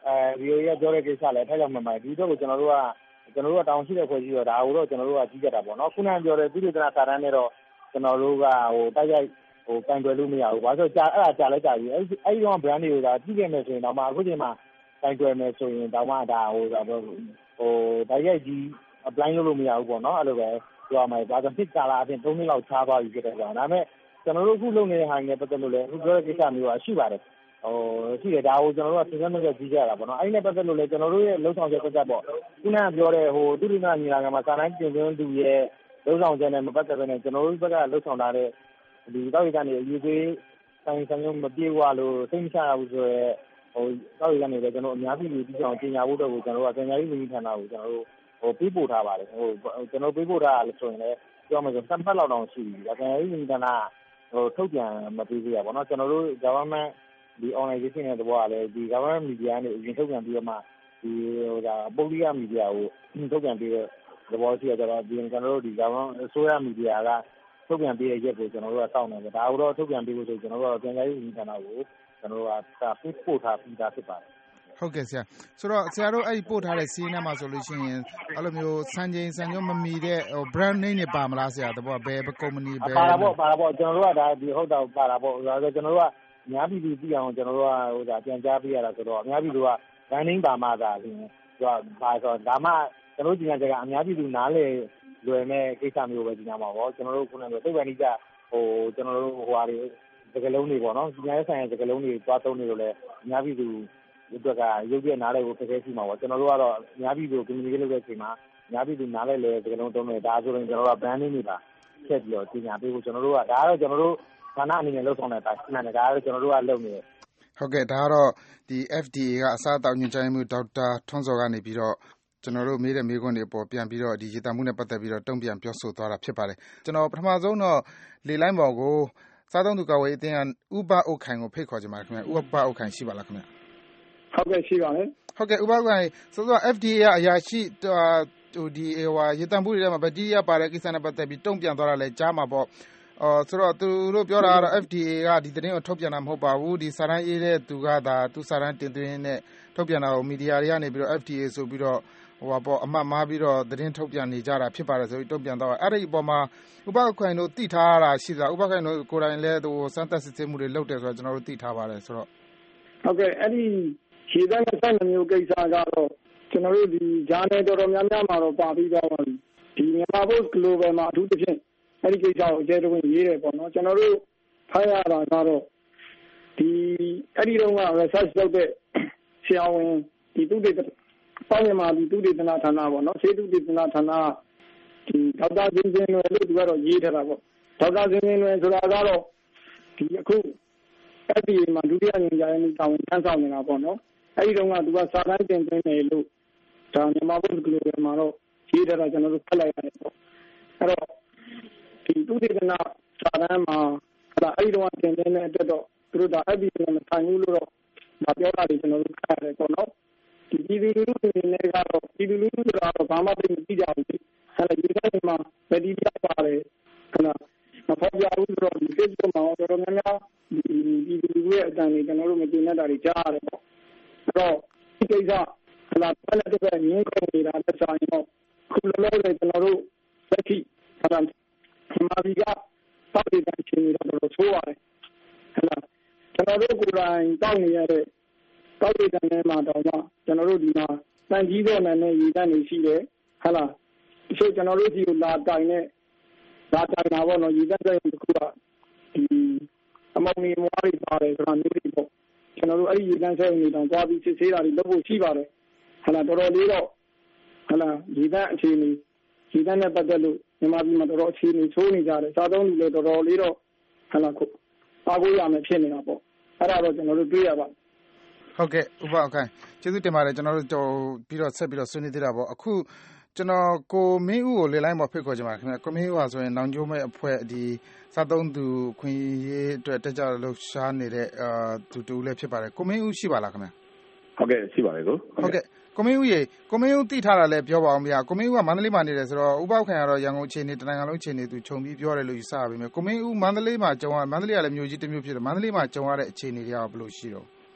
အဲ ဗီ အို အေ ကပြောတဲ့ကိစ္စလည်းထိုက်လောက်မှန်ပါတယ်ဒီတော့ကိုကျွန်တော်တို့ကကျွန်တော်တို့ကတောင်းရှိတဲ့ဖွဲ့ကြီးတော့ဒါကိုတော့ကျွန်တော်တို့ကကြီးကြတာပေါ့နော်ခုနကပြောတဲ့သူတို့ကစာတန်းနဲ့တော့ကျွန်တော်တို့ကဟိုတိုက်ရိုက်ဟိုကန်တွယ်လို့မရဘူးဘာလို့ကြာအဲ့ဒါကြာလဲကြာပြီအဲ့အဲ့ဒီတော့ brand တွေကကြီးခဲ့မယ်ဆိုရင်တော့မှအခုချိန်မှာကန်တွယ်မယ်ဆိုရင်တော့မှဒါဟိုဟိုတိုက်ရိုက်ကြီး apply လုပ်လို့မရဘူးပေါ့နော်အဲ့လိုပဲပြောရမှာဒါဆိုနှစ်ကာလအပြင်သုံးနှစ်လောက်ခြားသွားပြီဖြစ်တယ်ပေါ့ဒါပေမဲ့ကျွန်တော်တို့အခုလုပ်နေတဲ့ဟာတွေပတ်သက်လို့လည်းအခုပြောတဲ့ကိစ္စမျိုးကရှိပါတယ်ဟိုရှိတယ်ဒါကိုကျွန်တော်တို့ကသင်္ကန်းနဲ့ကြီးကြတာပေါ့နော်အဲ့ဒီနဲ့ပတ်သက်လို့လည်းကျွန်တော်တို့ရဲ့လုံဆောင်ချက်ပတ်သက်ပေါ့ခုနကပြောတဲ့ဟိုသူရိနာညီလာခံမှာစာတိုင်းတင်သွင်းသူရဲ့လုံဆောင်ချက်နဲ့မပတ်သက်ဘဲနဲ့ကျွန်တော်တို့ဘက်ကလုံဆောင်ထားတဲ့ဒီတောက်ရည်ကနေအယူသေးဆိုင်ဆိုင်မျိုးမပြေဝလို့သိမချရဘူးဆိုရဲဟိုတောက်ရည်ကနေလည်းကျွန်တော်အများကြီးလူပြီးအောင်ပြင်ညာဖို့တော့ကိုကျွန်တော်တို့ကပညာရေးဝန်ကြီးဌာနကိုကျွန်တော်တို့ဟိုပေးပို့ထားပါတယ်ဟိုကျွန်တော်ပေးပို့ထားလို့ဆိုရင်လည်းပြောမှဆိုသတ်မှတ်လောက်တော့ရှိပြီပညာရေးဝန်ကြီးဌာနဟိုထုတ်ပြန်မပေးသေးရပါတော့ကျွန်တော်တို့ government ဒီ organization ရဲ့တဘောကလည်းဒီ government media နဲ့အရင်ထုတ်ပြန်ပြီးတော့မှဒီဟိုဒါပုဂ္ဂလိက media ကိုထုတ်ပြန်ပြီးတဲ့သဘောရှိရကြတော့ဒီကျွန်တော်တို့ဒီ government အစိုးရ media ကထုတ်ပြန်ပေးတဲ့ရက်ကိုကျွန်တော်တို့ကစောင့်နေတယ်ဒါကတော့ထုတ်ပြန်ပေးဖို့ဆိုကျွန်တော်တို့ကပြန်ကြားရေးဝန်ကြီးဌာနကိုကျွန်တော်တို့ကစာပေးပို့ထားပြီးသားဖြစ်ပါတယ်ဟုတ်ကဲ့ဆရာဆိုတော့ဆရာတို့အဲ့ဒီပို့ထားတဲ့စီးနှမ်းမှာဆိုလို့ရှိရင်အဲ့လိုမျိုးစံချိန်စံညွှန်းမမီတဲ့ဟို brand name တွေပါမလားဆရာတဘောဘယ်ကုမ္ပဏီပဲပါတာပေါ့ပါတာပေါ့ကျွန်တော်တို့ကဒါဒီဟုတ်တာပါတာပေါ့ဒါဆိုကျွန်တော်တို့ကအများပြည်သူသိအောင်ကျွန်တော်တို့ကဟိုဒါပြန်ကြားပေးရတာဆိုတော့အများပြည်သူက brand name ပါမှသာလင်းသူကပါဆိုဒါမှကျွန်တော်တို့ညီမတွေကအများပြည်သူနားလေလွယ်မဲ့ကိစ္စမျိုးပဲညီမပါပေါ့ကျွန်တော်တို့ခုနကသိပ္ပံနိကဟိုကျွန်တော်တို့ဟိုဟာတွေစကလုံးတွေပေါ့နော်ညီမရဲ့ဆိုင်ရာစကလုံးတွေသွားသုံးနေလို့လည်းအများပြည်သူဒီဘက်ကရုပ်ပြနားလေးကိုတစ်ခဲရှိမှာပေါ့ကျွန်တော်တို့ကတော့အများပြည်သူ communicate လုပ်တဲ့အချိန်မှာအများပြည်သူနားလဲလဲစကလုံးသုံးနေဒါဆိုရင်ကျွန်တော်တို့က brand name တွေပါဆက်ပြီးတော့ကြီးညာပေးဖို့ကျွန်တော်တို့ကဒါကတော့ကျွန်တော်တို့ဌာနအနေနဲ့လုပ်ဆောင်တဲ့အတိုင်းမှန်တယ်ဒါကတော့ကျွန်တော်တို့ကလုပ်နေတယ်ဟုတ်ကဲ့ဒါကတော့ဒီ F D A ကအစားအသောက်ညွှန်ကြားမှုဒေါက်တာထွန်းစောကနေပြီးတော့ကျွန်တော်တို့မေးတဲ့မေးခွန်းတွေပေါ်ပြန်ပြီးတော့ဒီရေတံမှုနဲ့ပတ်သက်ပြီးတော့တုံ့ပြန်ပြောဆိုသွားတာဖြစ်ပါတယ်ကျွန်တော်ပထမဆုံးတော့လေလိုင်းပေါ်ကိုစားသုံးသူကာဝေးအတင်းကဥပအုတ်ခိုင်ကိုဖိတ်ခေါ်ကြပါခင်ဗျဥပအုတ်ခိုင်ရှိပါလားခင်ဗျဟုတ်ကဲ့ရှိပါမယ်ဟုတ်ကဲ့ဥပအုတ်ခိုင်ဆိုတော့ F D A ကအရာရှိဟိုဒီဟိုရေတံမှုတွေထဲမှာဗတီးရပါတဲ့ကိစ္စနဲ့ပတ်သက်ပြီးတုံ့ပြန်သွားတာလဲကြားမှာပေါ့အော်ဆိုတော့သူတို့ပြောတာကတော့ F D A ကဒီသတင်းကိုထုတ်ပြန်တာမဟုတ်ပါဘူးဒီစာတမ်းရေးတဲ့သူကသာသူစာတမ်းတင်သွင်းနဲ့ထုတ်ပြန်တာကိုမီဒီယာတွေကနေပြီးတော့ F D A ဆိုပြီးတော့ဟိုပါပေါ့အမှတ်မှားပြီးတော့သတင်းထုတ်ပြန်နေကြတာဖြစ်ပါတယ်ဆိုပြီးတုံ့ပြန်တော့အဲ့ဒီအပေါ်မှာဥပခိုင်တို့သိထားတာရှိတာဥပခိုင်တို့ကိုယ်တိုင်လည်းသူစမ်းသပ်စစ်ဆေးမှုတွေလုပ်တယ်ဆိုတော့ကျွန်တော်တို့သိထားပါတယ်ဆိုတော့ဟုတ်ကဲ့အဲ့ဒီခြေတန်းဆက်နှမျိုးကိစ္စကတော့ကျွန်တော်တို့ဒီဂျာနယ်တော်တော်များများမှာတော့ပါပြီးတော့ဒီမြန်မာ Post Global မှာအထူးသဖြင့်အဲ့ဒီကိစ္စကိုအကျယ်တဝင့်ရေးတယ်ပေါ့နော်ကျွန်တော်တို့ဖတ်ရတာကတော့ဒီအဲ့ဒီတော့က research လုပ်တဲ့ဆရာဝန်ဒီသူတွေပေါင်းမြန်မာဒီသူတွေတနာဌာနပေါ့နော်ဆေးသူတွေတနာဌာနဒီဒေါက်တာစင်စင်လွယ်လို့သူကတော့ရေးထားတာပေါ့ဒေါက်တာစင်စင်လွယ်ဆိုတာကတော့ဒီအခု F D A မှာဒုတိယညွှန်ကြားရေးမှူးတာဝန်ထမ်းဆောင်နေတာပေါ့နော်အဲ့ဒီတော့ကသူကစာတမ်းတင်သွင်းတယ်လို့ဒါမြန်မာ Post Global မှာတော့ရေးထားတာကျွန်တော်တို့ဖတ်လိုက်ရတယ်ပေါ့အဲ့တော့ဒီသူတေသနာစာတမ်းမှာအဲ့ဒါအဲ့ဒီတော့တင်သွင်းတဲ့အတွက်တော့သူတို့ဒါ F D A နဲ့မဆိုင်ဘူးလို့တော့မပြောတာတွေကျွန်တော်တို့ခက်ရတယ်ပေါ့နော်ဒီပြည်သူလူထုတွေနဲ့ကတော့ပြည်သူလူထုတွေကတော့ဘာမှသိမသိကြဘူးအဲ့ဒါဒီကိစ္စမှာဗတိပြပါတယ်ခဏမဖော်ပြဘူးဆိုတော့ဒီ Facebook မှာတော်တော်များများဒီပြည်သူလူထုရဲ့အတန်တွေကျွန်တော်တို့မသိနေတာတွေကြားရတယ်ပေါ့အဲ့တော့ဒီကိစ္စဟလာဖက်လက်တဲ့ငင်းခုန်နေတာလက်ဆောင်ရင်တော့ခုလောလောဆယ်ကျွန်တော်တို့လက်ရှိဟလာမြန်မာပြည်ကတောက်ရတဲ့ချင်းတွေတော့တော်တော်ဆိုးပါတယ်ဟလာကျွန်တော်တို့ကိုယ်တိုင်တောက်နေရတဲ့တောက်ရတဲ့နေမှာတော့ကျွန်တော်တို့ဒီမှာတန်ကြီးတဲ့နဲ့ရည်တန်းနေရှိတယ်ဟလာဒီဆိုကျွန်တော်တို့ဒီကိုလာတိုင်နဲ့လာတိုင်တာပေါ့နော်ရည်တန်းတဲ့တစ်ခုကဒီအမောင်မီမွားတွေပါတယ်ဆိုတာမျိုးတွေပေါ့ကျွန်တော်တို့အဲ့ဒီရည်တန်းဆက်နေတော့သွားပြီးစစ်ဆေးတာတွေလုပ်ဖို့ရှိပါတယ်ဟလာတော်တော်လေးတော့ဟလာရည်တန်းအခြေအနေရည်တန်းနဲ့ပတ်သက်လို့မြန်မာပြည်မှာတော်တော်အခြေအနေဆိုးနေကြတယ်စားသုံးလူလည်းတော်တော်လေးတော့ဟလာခုပါကိုရမယ်ဖြစ်နေတာပေါ့အဲ့ဒါတော့ကျွန်တော်တို့တွေ့ရပါဟုတ်ကဲ့ဥပအောင်ခိုင်ကျေးဇူးတင်ပါတယ်ကျွန်တော်တို့ပြီးတော့ဆက်ပြီးတော့ဆွေးနွေးသေးတာပေါ့အခုကျွန်တော်ကိုမင်းဦးကိုလေလိုင်းပေါ်ဖိတ်ခေါ်ချင်ပါတယ်ခင်ဗျကိုမင်းဦးဟာဆိုရင်နောင်ကျိုးမဲ့အဖွဲ့ဒီစားသုံးသူခွင့်ရေးအတွက်တက်ကြလှုပ်ရှားနေတဲ့အာသူတူလည်းဖြစ်ပါတယ်ကိုမင်းဦးရှိပါလားခင်ဗျဟုတ်ကဲ့ရှိပါတယ်ကိုဟုတ်ကဲ့ကိုမင်းဦးရေကိုမင်းဦးသိထားတာလည်းပြောပါအောင်ဗျာကိုမင်းဦးကမန္တလေးမှာနေတယ်ဆိုတော့ဥပအောင်ခိုင်ကတော့ရန်ကုန်အခြေအနေတနိုင်ငံလုံးအခြေအနေသူခြုံပြီးပြောတယ်လို့ယူဆရပါမယ်ကိုမင်းဦးမန္တလေးမှာကြုံရမန္တလေးကလည်းမြို့ကြီးတစ်မြို့ဖြစ်တယ်မန္တလေးမှာကြုံရတဲ့အခြေအနေတွေကဘယ်လိုရှိတော့ဟ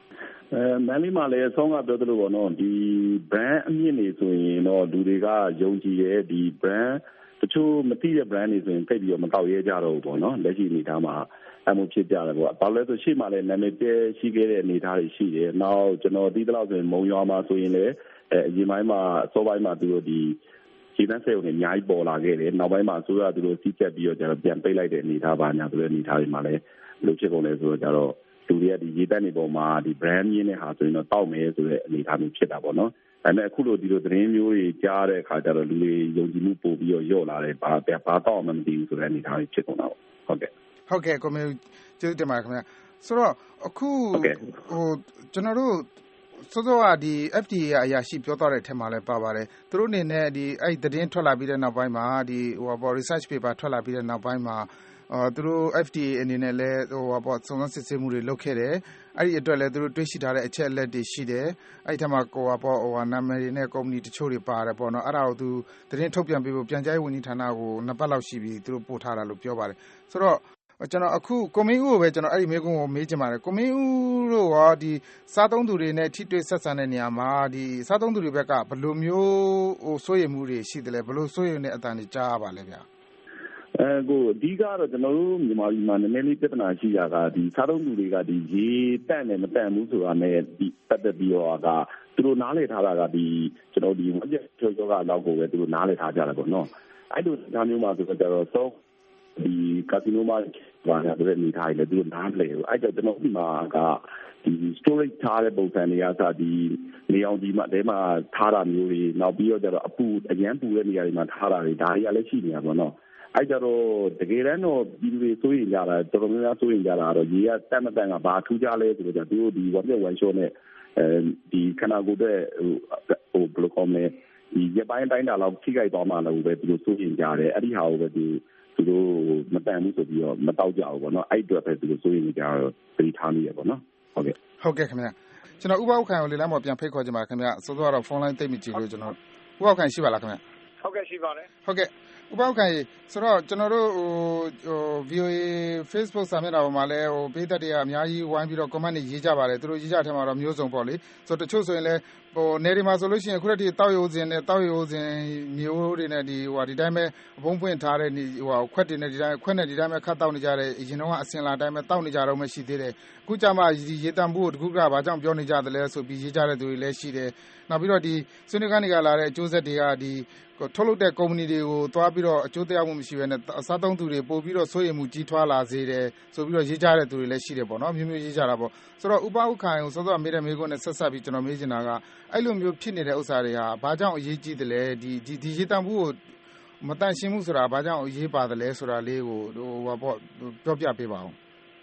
အဲမန်လေးမှာလည်းဆောင်းကပြောသလိုပေါ့နော်ဒီ brand အမြင့်နေဆိုရင်တော့လူတွေကယုံကြည်ရဲ့ဒီ brand တချို့မသိတဲ့ brand တွေဆိုရင်သိပြီးတော့မတောက်ရဲကြတော့ဘူးပေါ့နော်လက်ရှိအနေထားမှာအမှုဖြစ်ကြတယ်ပေါ့ဘာလို့လဲဆိုရှေ့မှာလည်းနာမည်ပြရှိခဲ့တဲ့အနေထားတွေရှိတယ်နောက်ကျွန်တော်သိသလောက်ဆိုရင်မုံရွာမှာဆိုရင်လည်းအဲအရင်ပိုင်းမှာစောပိုင်းမှာသူတို့ဒီခြေတန်းဆဲုံနဲ့အများကြီးပေါ်လာခဲ့တယ်နောက်ပိုင်းမှာဆိုတော့သူတို့စီးချက်ပြီးတော့ကျတော့ပြန်ပိတ်လိုက်တဲ့အနေထားပါညာဆိုတဲ့အနေထားတွေမှာလည်းလုပ်ဖြစ်ကုန်လဲဆိုတော့ကျတော့လူတွေကဒီရေးတက်နေပုံမှာဒီ brand မြင်းတဲ့ဟာဆိုရင်တော့တောက်မယ်ဆိုတဲ့အနေထားမျိုးဖြစ်တာပေါ့နော်ဒါပေမဲ့အခုလိုဒီလိုသတင်းမျိုးတွေကြားတဲ့အခါကျတော့လူတွေယုံကြည်မှုပို့ပြီးတော့ညော့လာတယ်ဘာဘာတော့မှမသိဘူးဆိုတဲ့အနေထားတွေဖြစ်ကုန်တာပေါ့ဟုတ်ကဲ့ဟုတ်ကဲ့ကိုမျိုးကျေးဇူးတင်ပါတယ်ခင်ဗျာဆိုတော့အခုဟိုကျွန်တော်တို့စောစောကဒီ F D A အရာရှိပြောသွားတဲ့အထက်မှာလည်းပါပါတယ်သူတို့အနေနဲ့ဒီအဲ့သတင်းထွက်လာပြီးတဲ့နောက်ပိုင်းမှာဒီဟိုပေါ့ research paper ထွက်လာပြီးတဲ့နောက်ပိုင်းမှာအော်သူတို့ F D A အနေနဲ့လည်းဟိုပေါ့စုံစမ်းစစ်ဆေးမှုတွေလုပ်ခဲ့တယ်အဲ့ဒီအတွက်လည်းသူတို့တွေ့ရှိထားတဲ့အချက်အလက်တွေရှိတယ်အဲ့ဒီထက်မှာကိုကပေါ့ဟိုနာမည်တွေနဲ့ကုမ္ပဏီတချို့တွေပါတယ်ပေါ့နော်အဲ့ဒါကိုသူသတင်းထုတ်ပြန်ပေးဖို့ပြန်ကြားရေးဝန်ကြီးဌာနကိုနှစ်ပတ်လောက်ရှိပြီသူတို့ပို့ထားတာလို့ပြောပါတယ်ဆိုတော့ကျွန်တော်အခုကိုမင်းဦးကိုပဲကျွန်တော်အဲ့ဒီမေးခွန်းကိုမေးချင်ပါတယ်ကိုမင်းဦးတို့ရောဒီစားသုံးသူတွေနဲ့ထိတွေ့ဆက်ဆံတဲ့နေရာမှာဒီစားသုံးသူတွေဘက်ကဘယ်လိုမျိုးဟိုစိုးရိမ်မှုတွေရှိတယ်လဲဘယ်လိုစိုးရိမ်တဲ့အတန်တွေကြားရပါလဲဗျာအဲကိုအဓိကတော့ကျွန်တော်တို့မြန်မာပြည်မှာနည်းနည်းလေးပြဿနာရှိတာကဒီစားသုံးသူတွေကဒီရေတန့်တယ်မတန့်ဘူးဆိုတာနဲ့ဒီပတ်သက်ပြီးတော့ကသူတို့နားလည်ထားတာကဒီကျွန်တော်ဒီဝက်ချက်ချိုးချိုးကတော့ကိုပဲသူတို့နားလည်ထားကြတယ်ပေါ့နော်အဲ့လိုဒါမျိုးမှာဆိုတော့ကျတော့စောဒီကာစီနိုမှာဘာလဲတဲ့နေထိုင်လေသူနားလေအဲ့တော့ကျွန်တော်ဒီမှာကဒီ storage ထားတဲ့ပုံစံတွေကစဒီနေအောင်ဒီမှာတဲမှာထားတာမျိုးတွေနောက်ပြီးတော့ကျတော့အပူအရန်ပူတဲ့နေရာတွေမှာထားတာတွေဒါတွေကလည်းရှိနေတာပေါ့နော်အဲ့ကြတော့တကယ်တမ်းတော့ဒီလူတွေစိုးရင်ကြတာတော်တော်များများစိုးရင်ကြတာတော့ရေကတက်မတန်ကဘာထူးကြလဲဆိုတော့သူတို့ဒီဝက်ပြက်ဝမ်ရှော့နဲ့အဲဒီခနာကိုတဲ့ဟိုဟိုဘယ်လိုကောင်းလဲဒီရပိုင်းတိုင်းတာလောက်ထိခိုက်သွားမှလည်းပဲသူတို့စိုးရင်ကြတယ်အဲ့ဒီဟာကိုပဲသူသူတို့မတန်ဘူးဆိုပြီးတော့မတောက်ကြဘူးပေါ့နော်အဲ့အတွက်ပဲသူတို့စိုးရင်ကြတော့ပြည်ထားမိရပေါ့နော်ဟုတ်ကဲ့ဟုတ်ကဲ့ခင်ဗျာကျွန်တော်ဥပဥခိုင်ကိုလေလမ်းပေါ်ပြန်ဖိတ်ခေါ်ကြပါခင်ဗျာစောစောကတော့ဖုန်းလိုင်းသိပ်မကြည့်လို့ကျွန်တော်ဥပဥခိုင်ရှိပါလားခင်ဗျာဟုတ်ကဲ့ရှိပါတယ်ဟုတ်ကဲ့ဥပဥခိုင်ဆိုတော့ကျွန်တော်တို့ဟိုဟို V O A Facebook စာမျက်နှာပေါ်မှာလည်းဟိုပေးသက်တွေကအများကြီးဝိုင်းပြီးတော့ comment တွေရေးကြပါတယ်သူတို့ရေးကြတဲ့မှာတော့မျိုးစုံပေါ့လေဆိုတော့တချို့ဆိုရင်လည်းဟိုနေဒီမှာဆိုလို့ရှိရင်ခုတည်းတောက်ရိုးစင်နဲ့တောက်ရိုးစင်မျိုးတွေနဲ့ဒီဟိုဒီတိုင်းပဲအဖုံးပွင့်ထားတဲ့ဟိုခွက်တွေနဲ့ဒီတိုင်းခွက်နဲ့ဒီတိုင်းပဲခတ်တောက်နေကြတဲ့အရင်တော့အစင်လာတိုင်းပဲတောက်နေကြတော့မှရှိသေးတယ်အခုကြမှာဒီရေတံဖို့တခုကဘာကြောင့်ပြောနေကြသလဲဆိုပြီးရေးကြတဲ့သူတွေလည်းရှိတယ်နောက်ပြီးတော့ဒီဆွေးနွေးခန်းတွေကလာတဲ့အကျိုးဆက်တွေကဒီထုတ်လုပ်တဲ့ကုမ္ပဏီတွေကိုသွားပြီးတော့အကျိုးသက်ရောက်မှုမရှိဘဲနဲ့စားသုံးသူတွေပို့ပြီးတော့စိုးရိမ်မှုကြီးထွားလာစေတယ်ဆိုပြီးတော့ရေးကြတဲ့သူတွေလည်းရှိတယ်ပေါ့နော်မျိုးမျိုးရေးကြတာပေါ့ဆိုတော့ဥပဥခိုင်ကိုစောစောမေးတဲ့မေးခွန်းနဲ့ဆက်ဆက်ပြီးကျွန်တော်မေးချင်တာကအဲ့လိုမျိုးဖြစ်နေတဲ့ဥစ္စာတွေဟာဘာကြောင့်အရေးကြီးတယ်လဲဒီဒီဒီရေးတံမှုကိုမတန်ရှင်းမှုဆိုတာဘာကြောင့်အရေးပါတယ်လဲဆိုတာလေးကိုဟိုဟောပေါ့ပြောပြပေးပါဦး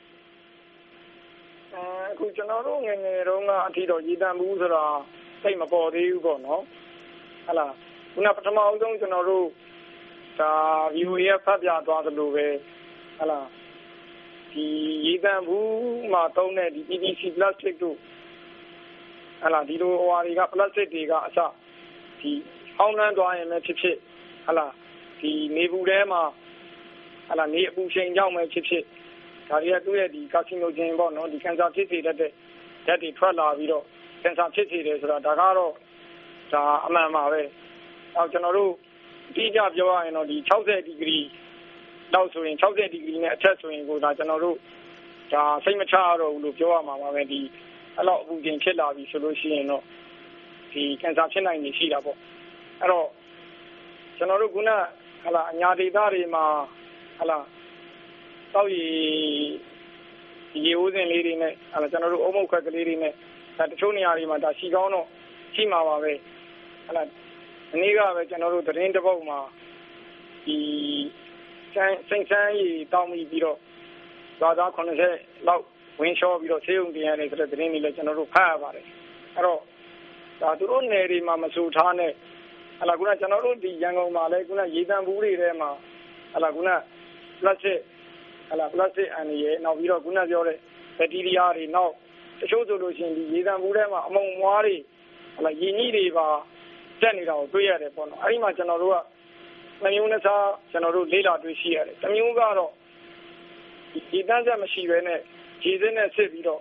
အခုကျွန်တော်တို့ငယ်ငယ်တုန်းကအထီတော့ရေးတံမှုဆိုတာစိတ်မပေါ်သေးဘူးပေါ့နော်ဟလာခုနပထမအဆုံးကျွန်တော်တို့ဒါ V O A ရဲ့ဖတ်ပြသွားသလိုပဲဟလာဒီရေတံဘူးမှာတုံးတဲ့ဒီ P V C plastic တို့ဟလာဒီလိုဟိုဟာတွေက plastic တွေကအစဒီအောင်းနှမ်းသွားရင်လည်းဖြစ်ဖြစ်ဟလာဒီနေဘူးထဲမှာဟလာနေအပူချိန်ကြောင့်ပဲဖြစ်ဖြစ်ဒါတွေကသူ့ရဲ့ဒီ carcinogen ပေါ့နော်ဒီ cancer ဖြစ်စေတတ်တဲ့ဓာတ်တွေထွက်လာပြီးတော့ cancer ဖြစ်စေတယ်ဆိုတာဒါကတော့ဒါအမှန်ပါပဲအော်ကျွန်တော်တို့ဒီကြပြောရရင်တော့ဒီ60ဒီဂရီလောက်ဆိုရင်60ဒီဂရီနဲ့အထက်ဆိုရင်ကိုဒါကျွန်တော်တို့ဒါစိတ်မချရတော့ဘူးလို့ပြောရမှာပါပဲဒီအဲ့လောက်အပူချိန်ဖြစ်လာပြီဆိုလို့ရှိရင်တော့ဒီကင်ဆာဖြစ်နိုင်နေရှိတာပေါ့အဲ့တော့ကျွန်တော်တို့ခုနဟလာအညာဒေသတွေမှာဟလာတောက်ရီရေဦးစင်လေးတွေနဲ့ဟလာကျွန်တော်တို့အုံမုတ်ခွက်ကလေးတွေနဲ့ဒါတချို့နေရာတွေမှာဒါရှိကောင်းတော့ရှိမှာပါပဲဟလာဒီနေ့ကပဲကျွန်တော်တို့သတင်းတစ်ပုဒ်မှာဒီစိန်စိန်ဆန်းကြီးတောင်းပြီးပြီးတော့သာသာ90လောက်ဝင်းလျှောပြီးတော့ဆေးရုံတင်ရတယ်ဆိုတဲ့သတင်းတွေလည်းကျွန်တော်တို့ဖတ်ရပါတယ်အဲ့တော့ဒါသူတို့နယ်တွေမှာမဆူထားနဲ့ဟလာခုနကျွန်တော်တို့ဒီရန်ကုန်မှာလည်းခုနရေတံဘူးတွေထဲမှာဟလာခုန plastic ဟလာ plastic အန်ရယ်နောက်ပြီးတော့ခုနပြောတဲ့ဘက်တီးရီးယားတွေနောက်တချို့ဆိုလို့ရှိရင်ဒီရေတံဘူးထဲမှာအမုံမွားတွေဟလာရင်းကြီးတွေပါတက်နေတာကိုတွေ့ရတယ်ပေါ့နော်အဲ့ဒီမှာကျွန်တော်တို့ကနှမျိုးနဲ့စားကျွန်တော်တို့လေးလာတွေ့ရှိရတယ်တစ်မျိုးကတော့ဒီတန်းဆက်မရှိဘဲနဲ့ခြေစင်းနဲ့စစ်ပြီးတော့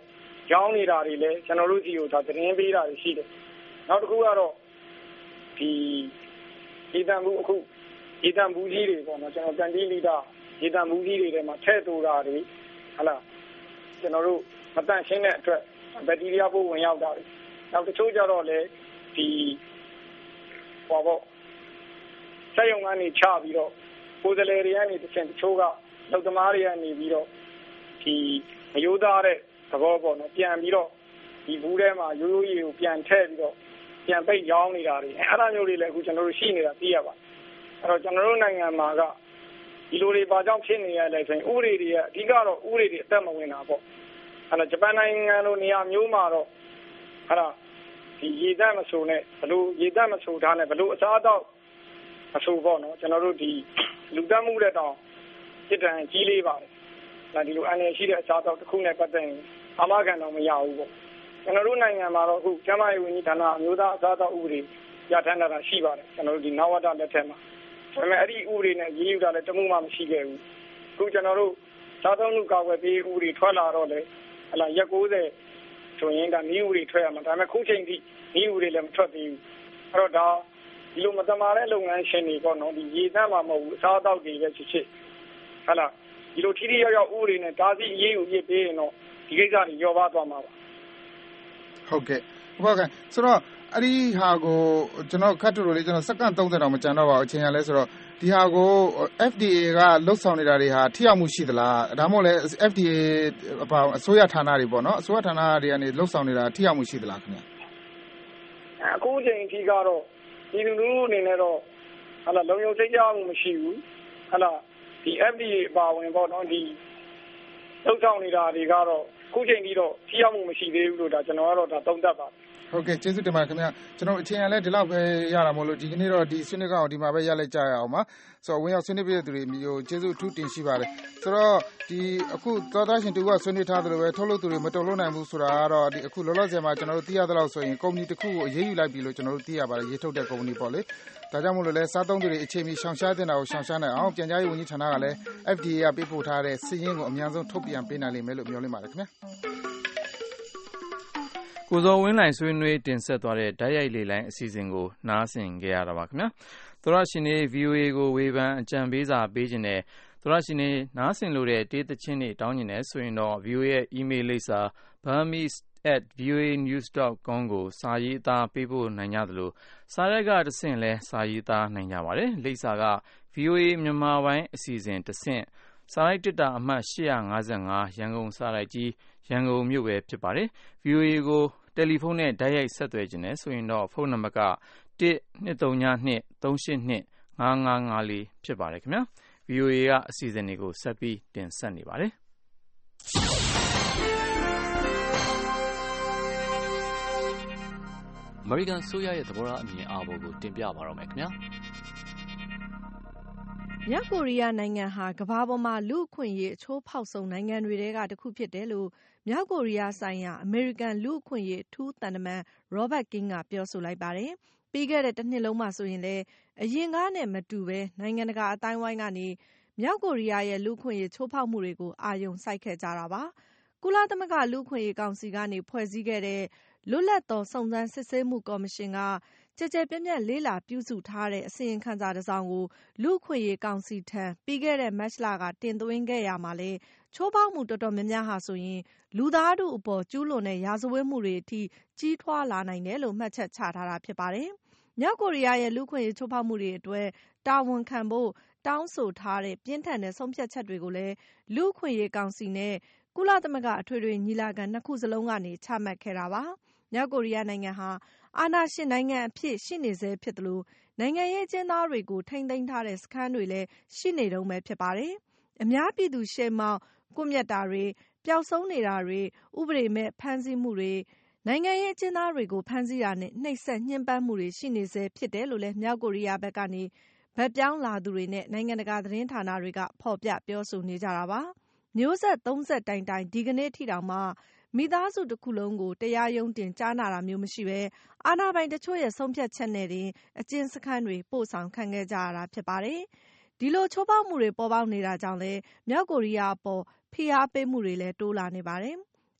ရောင်းနေတာတွေလည်းကျွန်တော်တို့စီကိုဒါသတင်းပေးတာရှိတယ်နောက်တစ်ခုကတော့ဒီဒီတန်ဘူးအခုဒီတန်ဘူးကြီးတွေပေါ့နော်ကျွန်တော်တန်တီးလီတာဒီတန်ဘူးကြီးတွေထဲမှာထဲ့တူတာတွေဟလာကျွန်တော်တို့မတန့်ရှင်းတဲ့အတွက်ဘက်တီးရီးယားပိုးဝင်ရောက်တာတွေနောက်တချို့ကျတော့လေဒီဟောပေါ့ဆက်ရုံကနေချပြီးတော့ကိုယ်စလဲတွေကနေတချင်တချို့ကလောက်သမားတွေကနေပြီးတော့ဒီမယိုးသားတဲ့သဘောပေါ့နော်ပြန်ပြီးတော့ဒီဘူးထဲမှာရိုးရိုးကြီးကိုပြန်ထည့်ပြီးတော့ပြန်ပိတ်ရောင်းနေတာတွေအဲ့ဒါမျိုးတွေလည်းအခုကျွန်တော်တို့ရှိနေတာသိရပါအဲ့တော့ကျွန်တော်တို့နိုင်ငံမှာကဒီလိုတွေဘာကြောင့်ဖြစ်နေရလဲဆိုရင်ဥပဒေတွေကအဓိကတော့ဥပဒေတွေအသက်မဝင်တာပေါ့အဲ့တော့ဂျပန်နိုင်ငံလိုနေရာမျိုးမှာတော့အဲ့ဒါဒီရေတတ်မဆိုနဲ့ဘလို့ရေတတ်မဆိုထားနဲ့ဘလို့အစားတော့အဆိုပေါ့နော်ကျွန်တော်တို့ဒီလူတတ်မှုတဲ့တောင်စစ်တမ်းကြီးလေးပါတယ်ဒါဒီလိုအနေရှိတဲ့အစားတော့တစ်ခုနဲ့ပတ်သက်ရင်အမကန်တော့မရဘူးပေါ့ကျွန်တော်တို့နိုင်ငံမှာတော့အခုကျန်းမာရေးဝန်ကြီးဌာနအမျိုးသားအစားတော့ဥပဒေရထမ်းတာရှိပါတယ်ကျွန်တော်တို့ဒီနဝတလက်ထက်မှာဒါပေမဲ့အဲ့ဒီဥပဒေနဲ့ရေးယူတာလည်းတမှုမှမရှိခဲ့ဘူးအခုကျွန်တော်တို့စားသုံးမှုကာကွယ်ပေးဥပဒေထွက်လာတော့လေဟလာရက်ကိုးဆယ်ဆိုရင်ဒါနည်းဥပဒေထွက်ရမှာဒါပေမဲ့ခုချိန်ထိနည်းဥပဒေလည်းမထွက်သေးဘူးအဲ့တော့ဒါဒီလိုမတမာတဲ့လုပ်ငန်းရှင်တွေပေါ့နော်ဒီရေတမ်းမှာမဟုတ်ဘူးအစားအသောက်တွေပဲဖြစ်ဖြစ်ဟလာဒီလိုထိထိရောက်ရောက်ဥပဒေနဲ့ဒါစီအရေးကိုပြစ်ပေးရင်တော့ဒီကိစ္စတွေရောပါသွားမှာပါဟုတ်ကဲ့ဟုတ်ကဲ့ဆိုတော့အဲ့ဒီဟာကိုကျွန်တော်ခတ်တူလို့လေကျွန်တော်စက္ကန့်သုံးဆယ်တောင်မကြံတော့ပါဘူးအချိန်ရလဲဆိုတော့ဒီဟာကို F D A ကလှုပ်ဆောင်နေတာတွေဟာထိရောက်မှုရှိသလားဒါမှမဟုတ်လဲ F D A အပါအစိုးရဌာနတွေပေါ့နော်အစိုးရဌာနတွေကနေလှုပ်ဆောင်နေတာထိရောက်မှုရှိသလားခင်ဗျအခုချိန်အထိကတော့ဒီလူလူအနေနဲ့တော့ဟာလာလုံယုံစိတ်ကြမှုမရှိဘူးဟာလာဒီ F D A ပါဝင်ပေါ့နော်ဒီလှုပ်ဆောင်နေတာတွေကတော့ခုချိန်ကြီးတော့ထိရောက်မှုမရှိသေးဘူးလို့ဒါကျွန်တော်ကတော့ဒါသုံးသပ်ပါတယ်ဟုတ်ကဲ့ကျေးဇူးတင်ပါတယ်ခင်ဗျာကျွန်တော်အချိန်ရလဲဒီလောက်ပဲရတာမို့လို့ဒီကနေ့တော့ဒီဆွေးနွေးကောင်ဒီမှာပဲရလိုက်ကြရအောင်ပါဆိုတော့ဝင်ရောက်ဆွေးနွေးပြတဲ့သူတွေမျိုးကျေးဇူးအထူးတင်ရှိပါတယ်ဆိုတော့ဒီအခုသောသားရှင်တူကဆွေးနွေးထားသလိုပဲထုတ်လုပ်သူတွေမတုံ့လို့နိုင်ဘူးဆိုတာကတော့ဒီအခုလောလောဆယ်မှာကျွန်တော်တို့သိရသလောက်ဆိုရင်ကုမ္ပဏီတစ်ခုကိုအရေးယူလိုက်ပြီလို့ကျွန်တော်တို့သိရပါတယ်ရေးထုတ်တဲ့ကုမ္ပဏီပေါ့လေဒါကြောင့်မို့လို့လဲစားသုံးသူတွေအချိန်မီရှောင်ရှားတင်တာကိုရှောင်ရှားနိုင်အောင်ပြန်ကြားရေးဝန်ကြီးဌာနကလည်း F D A ကပေးပို့ထားတဲ့စီးရင်ကိုအများဆုံးထုတ်ပြန်ပေးနိုင်လိမ့်မယ်လို့မျှော်လင့်ပါတယ်ခင်ဗျာကိုဇော်ဝင်းနိုင်ဆွေးနွေးတင်ဆက်သွားတဲ့ဓာတ်ရိုက်လေလိုင်းအစီအစဉ်ကိုနားဆင်ကြရတာပါခင်ဗျာသောရရှင်တွေ V O A ကိုဝေဖန်အကြံပေးစာပေးခြင်းနဲ့သောရရှင်တွေနားဆင်လို့တဲ့တေးသချင်းတွေတောင်းကျင်တယ်ဆိုရင်တော့ V O A ရဲ့ email လိပ်စာ burmese at v o a news dot com ကိုစာရေးသားပေးပို့နိုင်ကြသလိုစာရက်ကတဆင့်လဲစာရေးသားနိုင်ကြပါတယ်လိပ်စာက V O A မြန်မာပိုင်းအစီအစဉ်တဆင့်စာရိုက်တစ်တာအမှတ်၈၅၅ရန်ကုန်စာရိုက်ကြီးရန်ကုန်မြို့ပဲဖြစ်ပါတယ် V O A ကိုတယ်လီဖုန်းနဲ့ဓာတ်ရိုက်ဆက်သွယ်ခြင်းနဲ့ဆိုရင်တော့ဖုန်းနံပါတ်ကတစ်နှစ်သုံးညနှစ်သုံးရှစ်နှစ်ငါးငါးငါးလေးဖြစ်ပါတယ်ခင်ဗျာ V O A ကအစီအစဉ်တွေကိုဆက်ပြီးတင်ဆက်နေပါတယ်အမေရိကန်ဆိုရရဲ့သဘောထားအမြင်အာဘော်ကိုတင်ပြပါတော့မယ်ခင်ဗျာမြောက်ကိုရီးယားနိုင်ငံဟာကမ္ဘာပေါ်မှာလူ့အခွင့်အရေးအချိုးဖောက်ဆုံးနိုင်ငံတွေထဲကတစ်ခုဖြစ်တယ်လို့မြောက်ကိုရီးယားဆိုင်ရာအမေရိကန်လူ့အခွင့်အရေးအထူးသံတမန် Robert King ကပြောဆိုလိုက်ပါတယ်။ပြီးခဲ့တဲ့တစ်နှစ်လုံးမှာဆိုရင်လည်းအရင်ကနဲ့မတူဘဲနိုင်ငံတကာအတိုင်းဝိုင်းကနေမြောက်ကိုရီးယားရဲ့လူ့အခွင့်အရေးချိုးဖောက်မှုတွေကိုအာရုံစိုက်ခဲ့ကြတာပါ။ကုလသမဂ္ဂလူ့အခွင့်အရေးကောင်စီကနေဖွဲ့စည်းခဲ့တဲ့လွတ်လပ်သောစုံစမ်းစစ်ဆေးမှုကော်မရှင်ကကြကြပြန့်ပြန့်လေးလာပြုစုထားတဲ့အစီရင်ခံစာတစ်စောင်ကိုလူ့အခွင့်အရေးကောင်စီထံပြီးခဲ့တဲ့မတ်လကတင်သွင်းခဲ့ရမှာလေချိုးဖောက်မှုတော်တော်များများဟာဆိုရင်လူသားတို့အပေါ်ကျူးလွန်တဲ့ရာဇဝတ်မှုတွေအထိကြီးထွားလာနိုင်တယ်လို့မှတ်ချက်ချထားတာဖြစ်ပါတယ်။မြောက်ကိုရီးယားရဲ့လူ့အခွင့်အရေးချိုးဖောက်မှုတွေအတွက်တာဝန်ခံဖို့တောင်းဆိုထားတဲ့ပြင်းထန်တဲ့ဆုံးဖြတ်ချက်တွေကိုလည်းလူ့အခွင့်အရေးကောင်စီနဲ့ကုလသမဂ္ဂအထွေထွေညီလာခံနှစ်ခုစလုံးကနေချမှတ်ခဲ့တာပါ။မြောက်ကိုရီးယားနိုင်ငံဟာအာဏာရှင်နိုင်ငံအဖြစ်ရှိနေဆဲဖြစ်သလိုနိုင်ငံရေးအကျဉ်းသားတွေကိုထိန်းသိမ်းထားတဲ့စခန်းတွေလည်းရှိနေတုန်းပဲဖြစ်ပါတယ်။အများပြည်သူရှေ့မှောက်ကွပ်မျက်တာတွေပျောက်ဆုံးနေတာတွေဥပဒေမဲ့ဖမ်းဆီးမှုတွေနိုင်ငံရေးအကျဉ်းသားတွေကိုဖမ်းဆီးတာနဲ့နှိပ်စက်ညှဉ်းပန်းမှုတွေရှိနေဆဲဖြစ်တယ်လို့လည်းမြောက်ကိုရီးယားဘက်ကနေဗတ်ပြောင်းလာသူတွေနဲ့နိုင်ငံတကာသတင်းဌာနတွေကဖော်ပြပြောဆိုနေကြတာပါ။မျိုးဆက်သုံးဆက်တိုင်တိုင်ဒီကနေ့ထိတောင်မှမိသားစုတစ်ခုလုံးကိုတရားရုံးတင်ကြားနာတာမျိုးမရှိဘဲအာဏာပိုင်တချို့ရဲ့ဆုံးဖြတ်ချက်နဲ့တင်အကျဉ်းစခန်းတွေပို့ဆောင်ခံခဲ့ကြရတာဖြစ်ပါတယ်။ဒီလိုချိုးဖောက်မှုတွေပေါ်ပေါက်နေတာကြောင့်လည်းမြောက်ကိုရီးယားအပေါ်ဖိအားပေးမှုတွေလည်းတိုးလာနေပါတယ်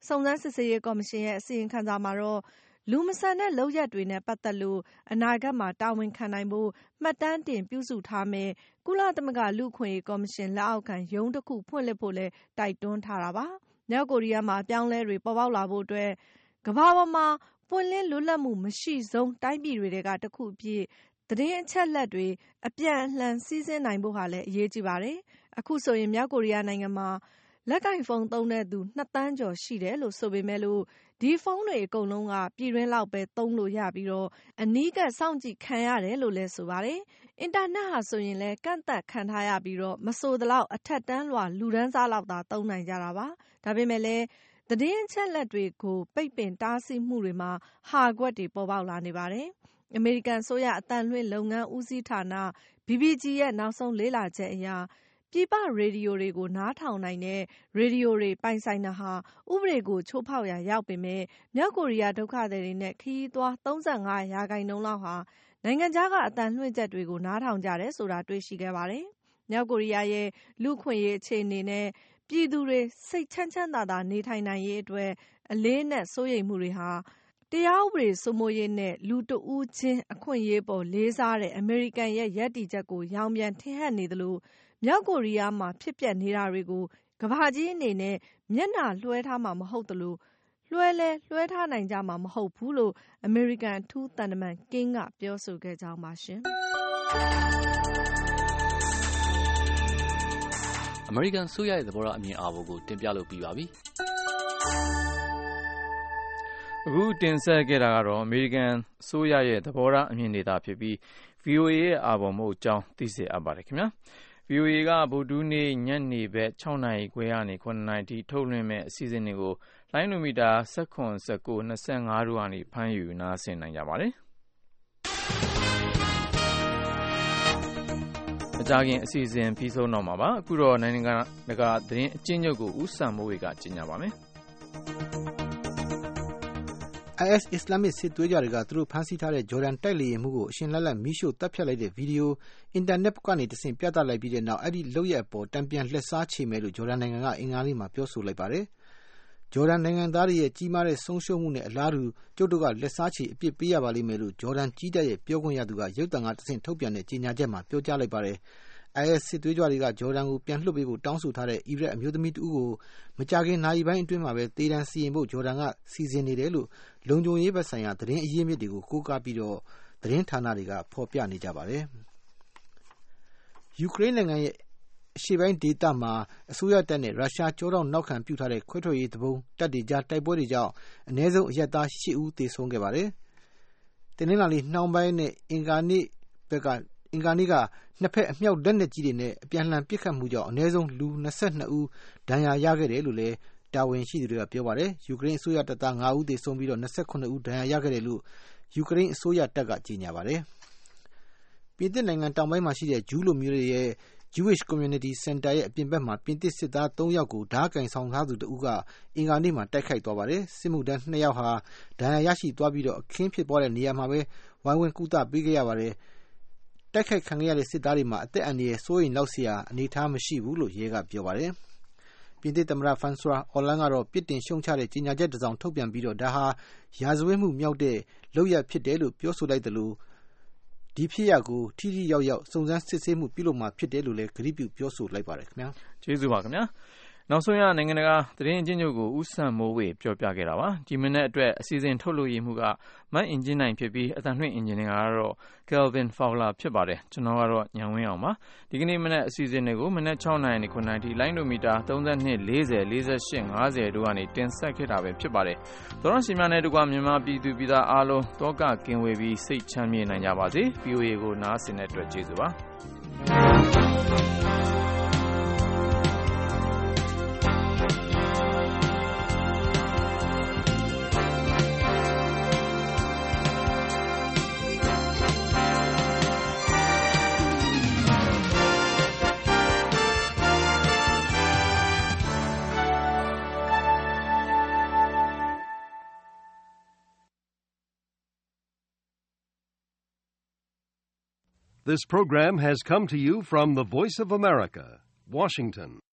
စုံစမ်းစစ်ဆေးရေးကော်မရှင်ရဲ့အစီရင်ခံစာမှာတော့လူမဆန်တဲ့လုပ်ရက်တွေနဲ့ပတ်သက်လို့အနာဂတ်မှာတာဝန်ခံနိုင်ဖို့မှတ်တမ်းတင်ပြုစုထားမယ်ကုလသမဂ္ဂလူ့အခွင့်အရေးကော်မရှင်လက်အောက်ခံရုံးတစ်ခုဖွင့်လှစ်ဖို့လည်းတိုက်တွန်းထားတာပါ။မြောက်ကိုရီးယားမှာအပြောင်းအလဲတွေပေါ်ပေါက်လာဖို့အတွက်ကမ္ဘာပေါ်မှာပွင့်လင်းလွတ်လပ်မှုမရှိဆုံးတိုင်းပြည်တွေကတစ်ခုအဖြစ်သတင်းအချက်အလက်တွေအပြန်အလှန်စီးဆင်းနိုင်ဖို့ဟာလည်းအရေးကြီးပါတယ်။အခုဆိုရင်မြောက်ကိုရီးယားနိုင်ငံမှာလက်ကင်ဖုန်းသုံးတဲ့သူနှစ်သန်းကျော်ရှိတယ်လို့ဆိုပေမဲ့လို့ဒီဖုန်းတွေအကုန်လုံးကပြည်တွင်းလောက်ပဲသုံးလို့ရပြီးတော့အနီးကပ်စောင့်ကြည့်ခံရတယ်လို့လည်းဆိုပါတယ်။အင်တာနက်ဟာဆိုရင်လည်းကန့်သတ်ခံထားရပြီးတော့မဆိုသလောက်အထက်တန်းလွှာလူဒန်းစားလောက်သာသုံးနိုင်ကြတာပါ။ဒါပေမဲ့လည်းသတင်းအချက်အလက်တွေကိုပိတ်ပင်တားဆီးမှုတွေမှာဟာကွက်တွေပေါ်ပေါက်လာနေပါတယ်။အမေရိကန်ဆိုရအတန်လွှင့်လုပ်ငန်းဦးစီးဌာန B B G ရဲ့နောက်ဆုံးလေ့လာချက်အရပြည်ပရေဒီယိုတွေကိုနားထောင်နိုင်တဲ့ရေဒီယိုတွေပိုင်ဆိုင်တာဟာဥပဒေကိုချိုးဖောက်ရာရောက်ပေမဲ့မြောက်ကိုရီးယားဒုက္ခသည်တွေနဲ့ခရီးသွားသုံး၅ရာခိုင်နှုန်းလောက်ဟာနိုင်ငံခြားကအတန်လွှင့်ချက်တွေကိုနားထောင်ကြတယ်ဆိုတာတွေ့ရှိခဲ့ပါတယ်။မြောက်ကိုရီးယားရဲ့လူ့ခွင့်ရေးအခြေအနေနဲ့ပြည်သူတွေစိတ်ချမ်းချမ်းသာသာနေထိုင်နိုင်ရေးအတွက်အလေးနဲ့စိုးရိမ်မှုတွေဟာတရားဥပဒေစိုးမိုးရေးနဲ့လူတဦးချင်းအခွင့်အရေးပေါ်လေးစားတဲ့အမေရိကန်ရဲ့ရည်တည်ချက်ကိုရောင်ပြန်ထင်ဟပ်နေသလိုမြောက်ကိုရီးယားမှာဖြစ်ပျက်နေတာတွေကိုကမ္ဘာကြီးအနေနဲ့မျက်နှာလွှဲထားမှာမဟုတ်သလိုလွှဲလဲလွှဲထားနိုင်ကြမှာမဟုတ်ဘူးလို့အမေရိကန်အထူးသံတမန်ကင်းကပြောဆိုခဲ့ကြောင်းပါရှင်။အမေရိကန်ဆိုရရဲ့သဘောထားအမြင်အာဘော်ကိုတင်ပြလို့ပြီးပါပြီ။အခုတင်ဆက်ခဲ့တာကတော့အမေရိကန်ဆိုရရဲ့သဘောထားအမြင်တွေသာဖြစ်ပြီး V O A ရဲ့အာဘော်မဟုတ်ကြောင်းသိစေအပ်ပါတယ်ခင်ဗျာ။ V O A ကဗုဒ္ဓဟူးနေ့ညနေဘက်၆နာရီခွဲကနေ၇နာရီထိထုတ်လွှင့်မဲ့အစီအစဉ်တွေကိုလိုင်းနိုမီတာ၁၇ ၁၉ ၂၅တို့ကနေဖမ်းယူနားဆင်နိုင်ကြပါတယ်။မကြာခင်အစီအစဉ်ပြီးဆုံးတော့မှာပါအခုတော့နိုင်ငံတကာသတင်းအကျဉ်းချုပ်ကိုဦးစံမိုးဝေကကြီးညာပါမယ်။ I S အစ္စလာမစ်စစ်သွေးကြွတွေကသူတို့ဖမ်းဆီးထားတဲ့ဂျော်ဒန်တိုက်လေယာဉ်မှုကိုအရှင်လတ်လတ်မီးရှို့တပ်ဖြတ်လိုက်တဲ့ဗီဒီယိုအင်တာနက်ကနေတဆင့်ပြသလိုက်ပြီးတဲ့နောက်အဲ့ဒီလုပ်ရအပေါ်တံပြန်လှည့်စားချေမယ်လို့ဂျော်ဒန်နိုင်ငံကအင်္ဂါနေ့မှာပြောဆိုလိုက်ပါတယ်။ဂျော်ဒန်နိုင်ငံသားတွေရဲ့ကြီးမားတဲ့ဆုံးရှုံးမှုနဲ့အလားတူကျုပ်တို့ကလက်စားချေအပြစ်ပေးရပါလိမ့်မယ်လို့ဂျော်ဒန်ကြီးတပ်ရဲ့ပြောခွင့်ရသူကရုပ်သံကတဆင့်ထုတ်ပြန်တဲ့ကြေညာချက်မှာပြောကြားလိုက်ပါတယ်။ I S စစ်သွေးကြွတွေကဂျော်ဒန်ကိုပြန်လွှတ်ပေးဖို့တောင်းဆိုထားတဲ့အီရတ်အမျိုးသမီးတဦးကိုမကြာခင်နာရီပိုင်းအတွင်းမှာပဲသေဒဏ်စီရင်ဖို့ဂျော်ဒန်ကစီစဉ်နေတယ်လို့လုံခြုံရေးဘက်ဆိုင်ရာသတင်းအရင်းမြစ်တွေကိုကိုးကားပြီးတော့သတင်းဌာနတွေကဖော်ပြနေကြပါတယ်။ယူကရိန်းနိုင်ငံရဲ့အရှေ့ပိုင်းဒေသမှာအစိုးရတပ်နဲ့ရုရှားကြောတောင်နောက်ခံပြုထားတဲ့ခွဲထွက်ရေးတဘုံတပ်တွေကြားတိုက်ပွဲတွေကြောင့်အနည်းဆုံးအရပ်သား၈ဦးသေဆုံးခဲ့ပါတယ်။တင်းနှင်းလာလီနှောင်းပိုင်းနဲ့အင်္ဂါနေ့ဘက်ကအင်္ဂါနေ့ကနှစ်ဖက်အမြောက်လက်နက်ကြီးတွေနဲ့အပြန်အလှန်ပစ်ခတ်မှုကြောင့်အနည်းဆုံးလူ၂၂ဦးဒဏ်ရာရခဲ့တယ်လို့လည်းတာဝန်ရှိသူတွေကပြောပါတယ်။ယူကရိန်းအစိုးရတပ်သား၅ဦးသေဆုံးပြီးတော့၂၇ဦးဒဏ်ရာရခဲ့တယ်လို့ယူကရိန်းအစိုးရတပ်ကကြေညာပါတယ်။ပြင်သစ်နိုင်ငံတောင်ပိုင်းမှာရှိတဲ့ဂျူးလူမျိုးတွေရဲ့ Jewish Community Center ရဲ့အပြင်ဘက်မှာပြင်သစ်စစ်သား၃ယောက်ကိုဓားကင်ဆောင်ထားသူတဦးကအင်္ဂါနေ့မှာတိုက်ခိုက်သွားပါတယ်။စစ်မှုထမ်း၂ယောက်ဟာဒဏ်ရာရရှိသွားပြီးတော့အခင်းဖြစ်ပွားတဲ့နေရာမှာပဲဝိုင်းဝန်းကုသပေးခဲ့ရပါတယ်။တိုက်ခိုက်ခံရတဲ့စစ်သားတွေမှာအသက်အန္တရာယ်စိုးရိမ်လောက်စရာအနေအထားမရှိဘူးလို့ရဲကပြောပါတယ်။ပြင်သစ်သမ္မတဖရန်ဆွာအော်လန်းကတော့ပြစ်တင်ရှုံချတဲ့ကြေညာချက်တစ်စောင်ထုတ်ပြန်ပြီးတော့ဒါဟာရာဇဝတ်မှုမြောက်တဲ့လုပ်ရပ်ဖြစ်တယ်လို့ပြောဆိုလိုက်တယ်လို့ဒီဖြစ်ရပ်ကိုထိထိရောက်ရောက်စုံစမ်းစစ်ဆေးမှုပြုလုပ်မှာဖြစ်တယ်လို့လည်းကတိပြုပြောဆိုလိုက်ပါတယ်ခင်ဗျာ။ကျေးဇူးပါခင်ဗျာ။နောက်ဆုံးရနိုင်ငံတကာသတင်းအကျဉ်းချုပ်ကိုဦးစံမိုးဝေပြောပြခဲ့တာပါဒီမိနစ်အတွက်အစီအစဉ်ထုတ်လို့ရမှုကမတ်အင်ဂျင်နိုင်ဖြစ်ပြီးအသံလွှင့်အင်ဂျင်နီယာကတော့ Kelvin Fowler ဖြစ်ပါတယ်ကျွန်တော်ကတော့ညံဝင်းအောင်ပါဒီကနေ့မနက်အစီအစဉ်တွေကိုမနက်၆နာရီနဲ့၇နာရီထိလိုင်းဒိုမီတာ၃၂ ၄၀ ၄၈ ၅၀တို့ကနေတင်ဆက်ခဲ့တာပဲဖြစ်ပါတယ်သောရရှိများနဲ့တကွမြန်မာပြည်သူပြည်သားအားလုံးတောကကင်းဝေးပြီးစိတ်ချမ်းမြေ့နိုင်ကြပါစေ V O A ကိုနားဆင်တဲ့အတွက်ကျေးဇူးပါ This program has come to you from the Voice of America, Washington.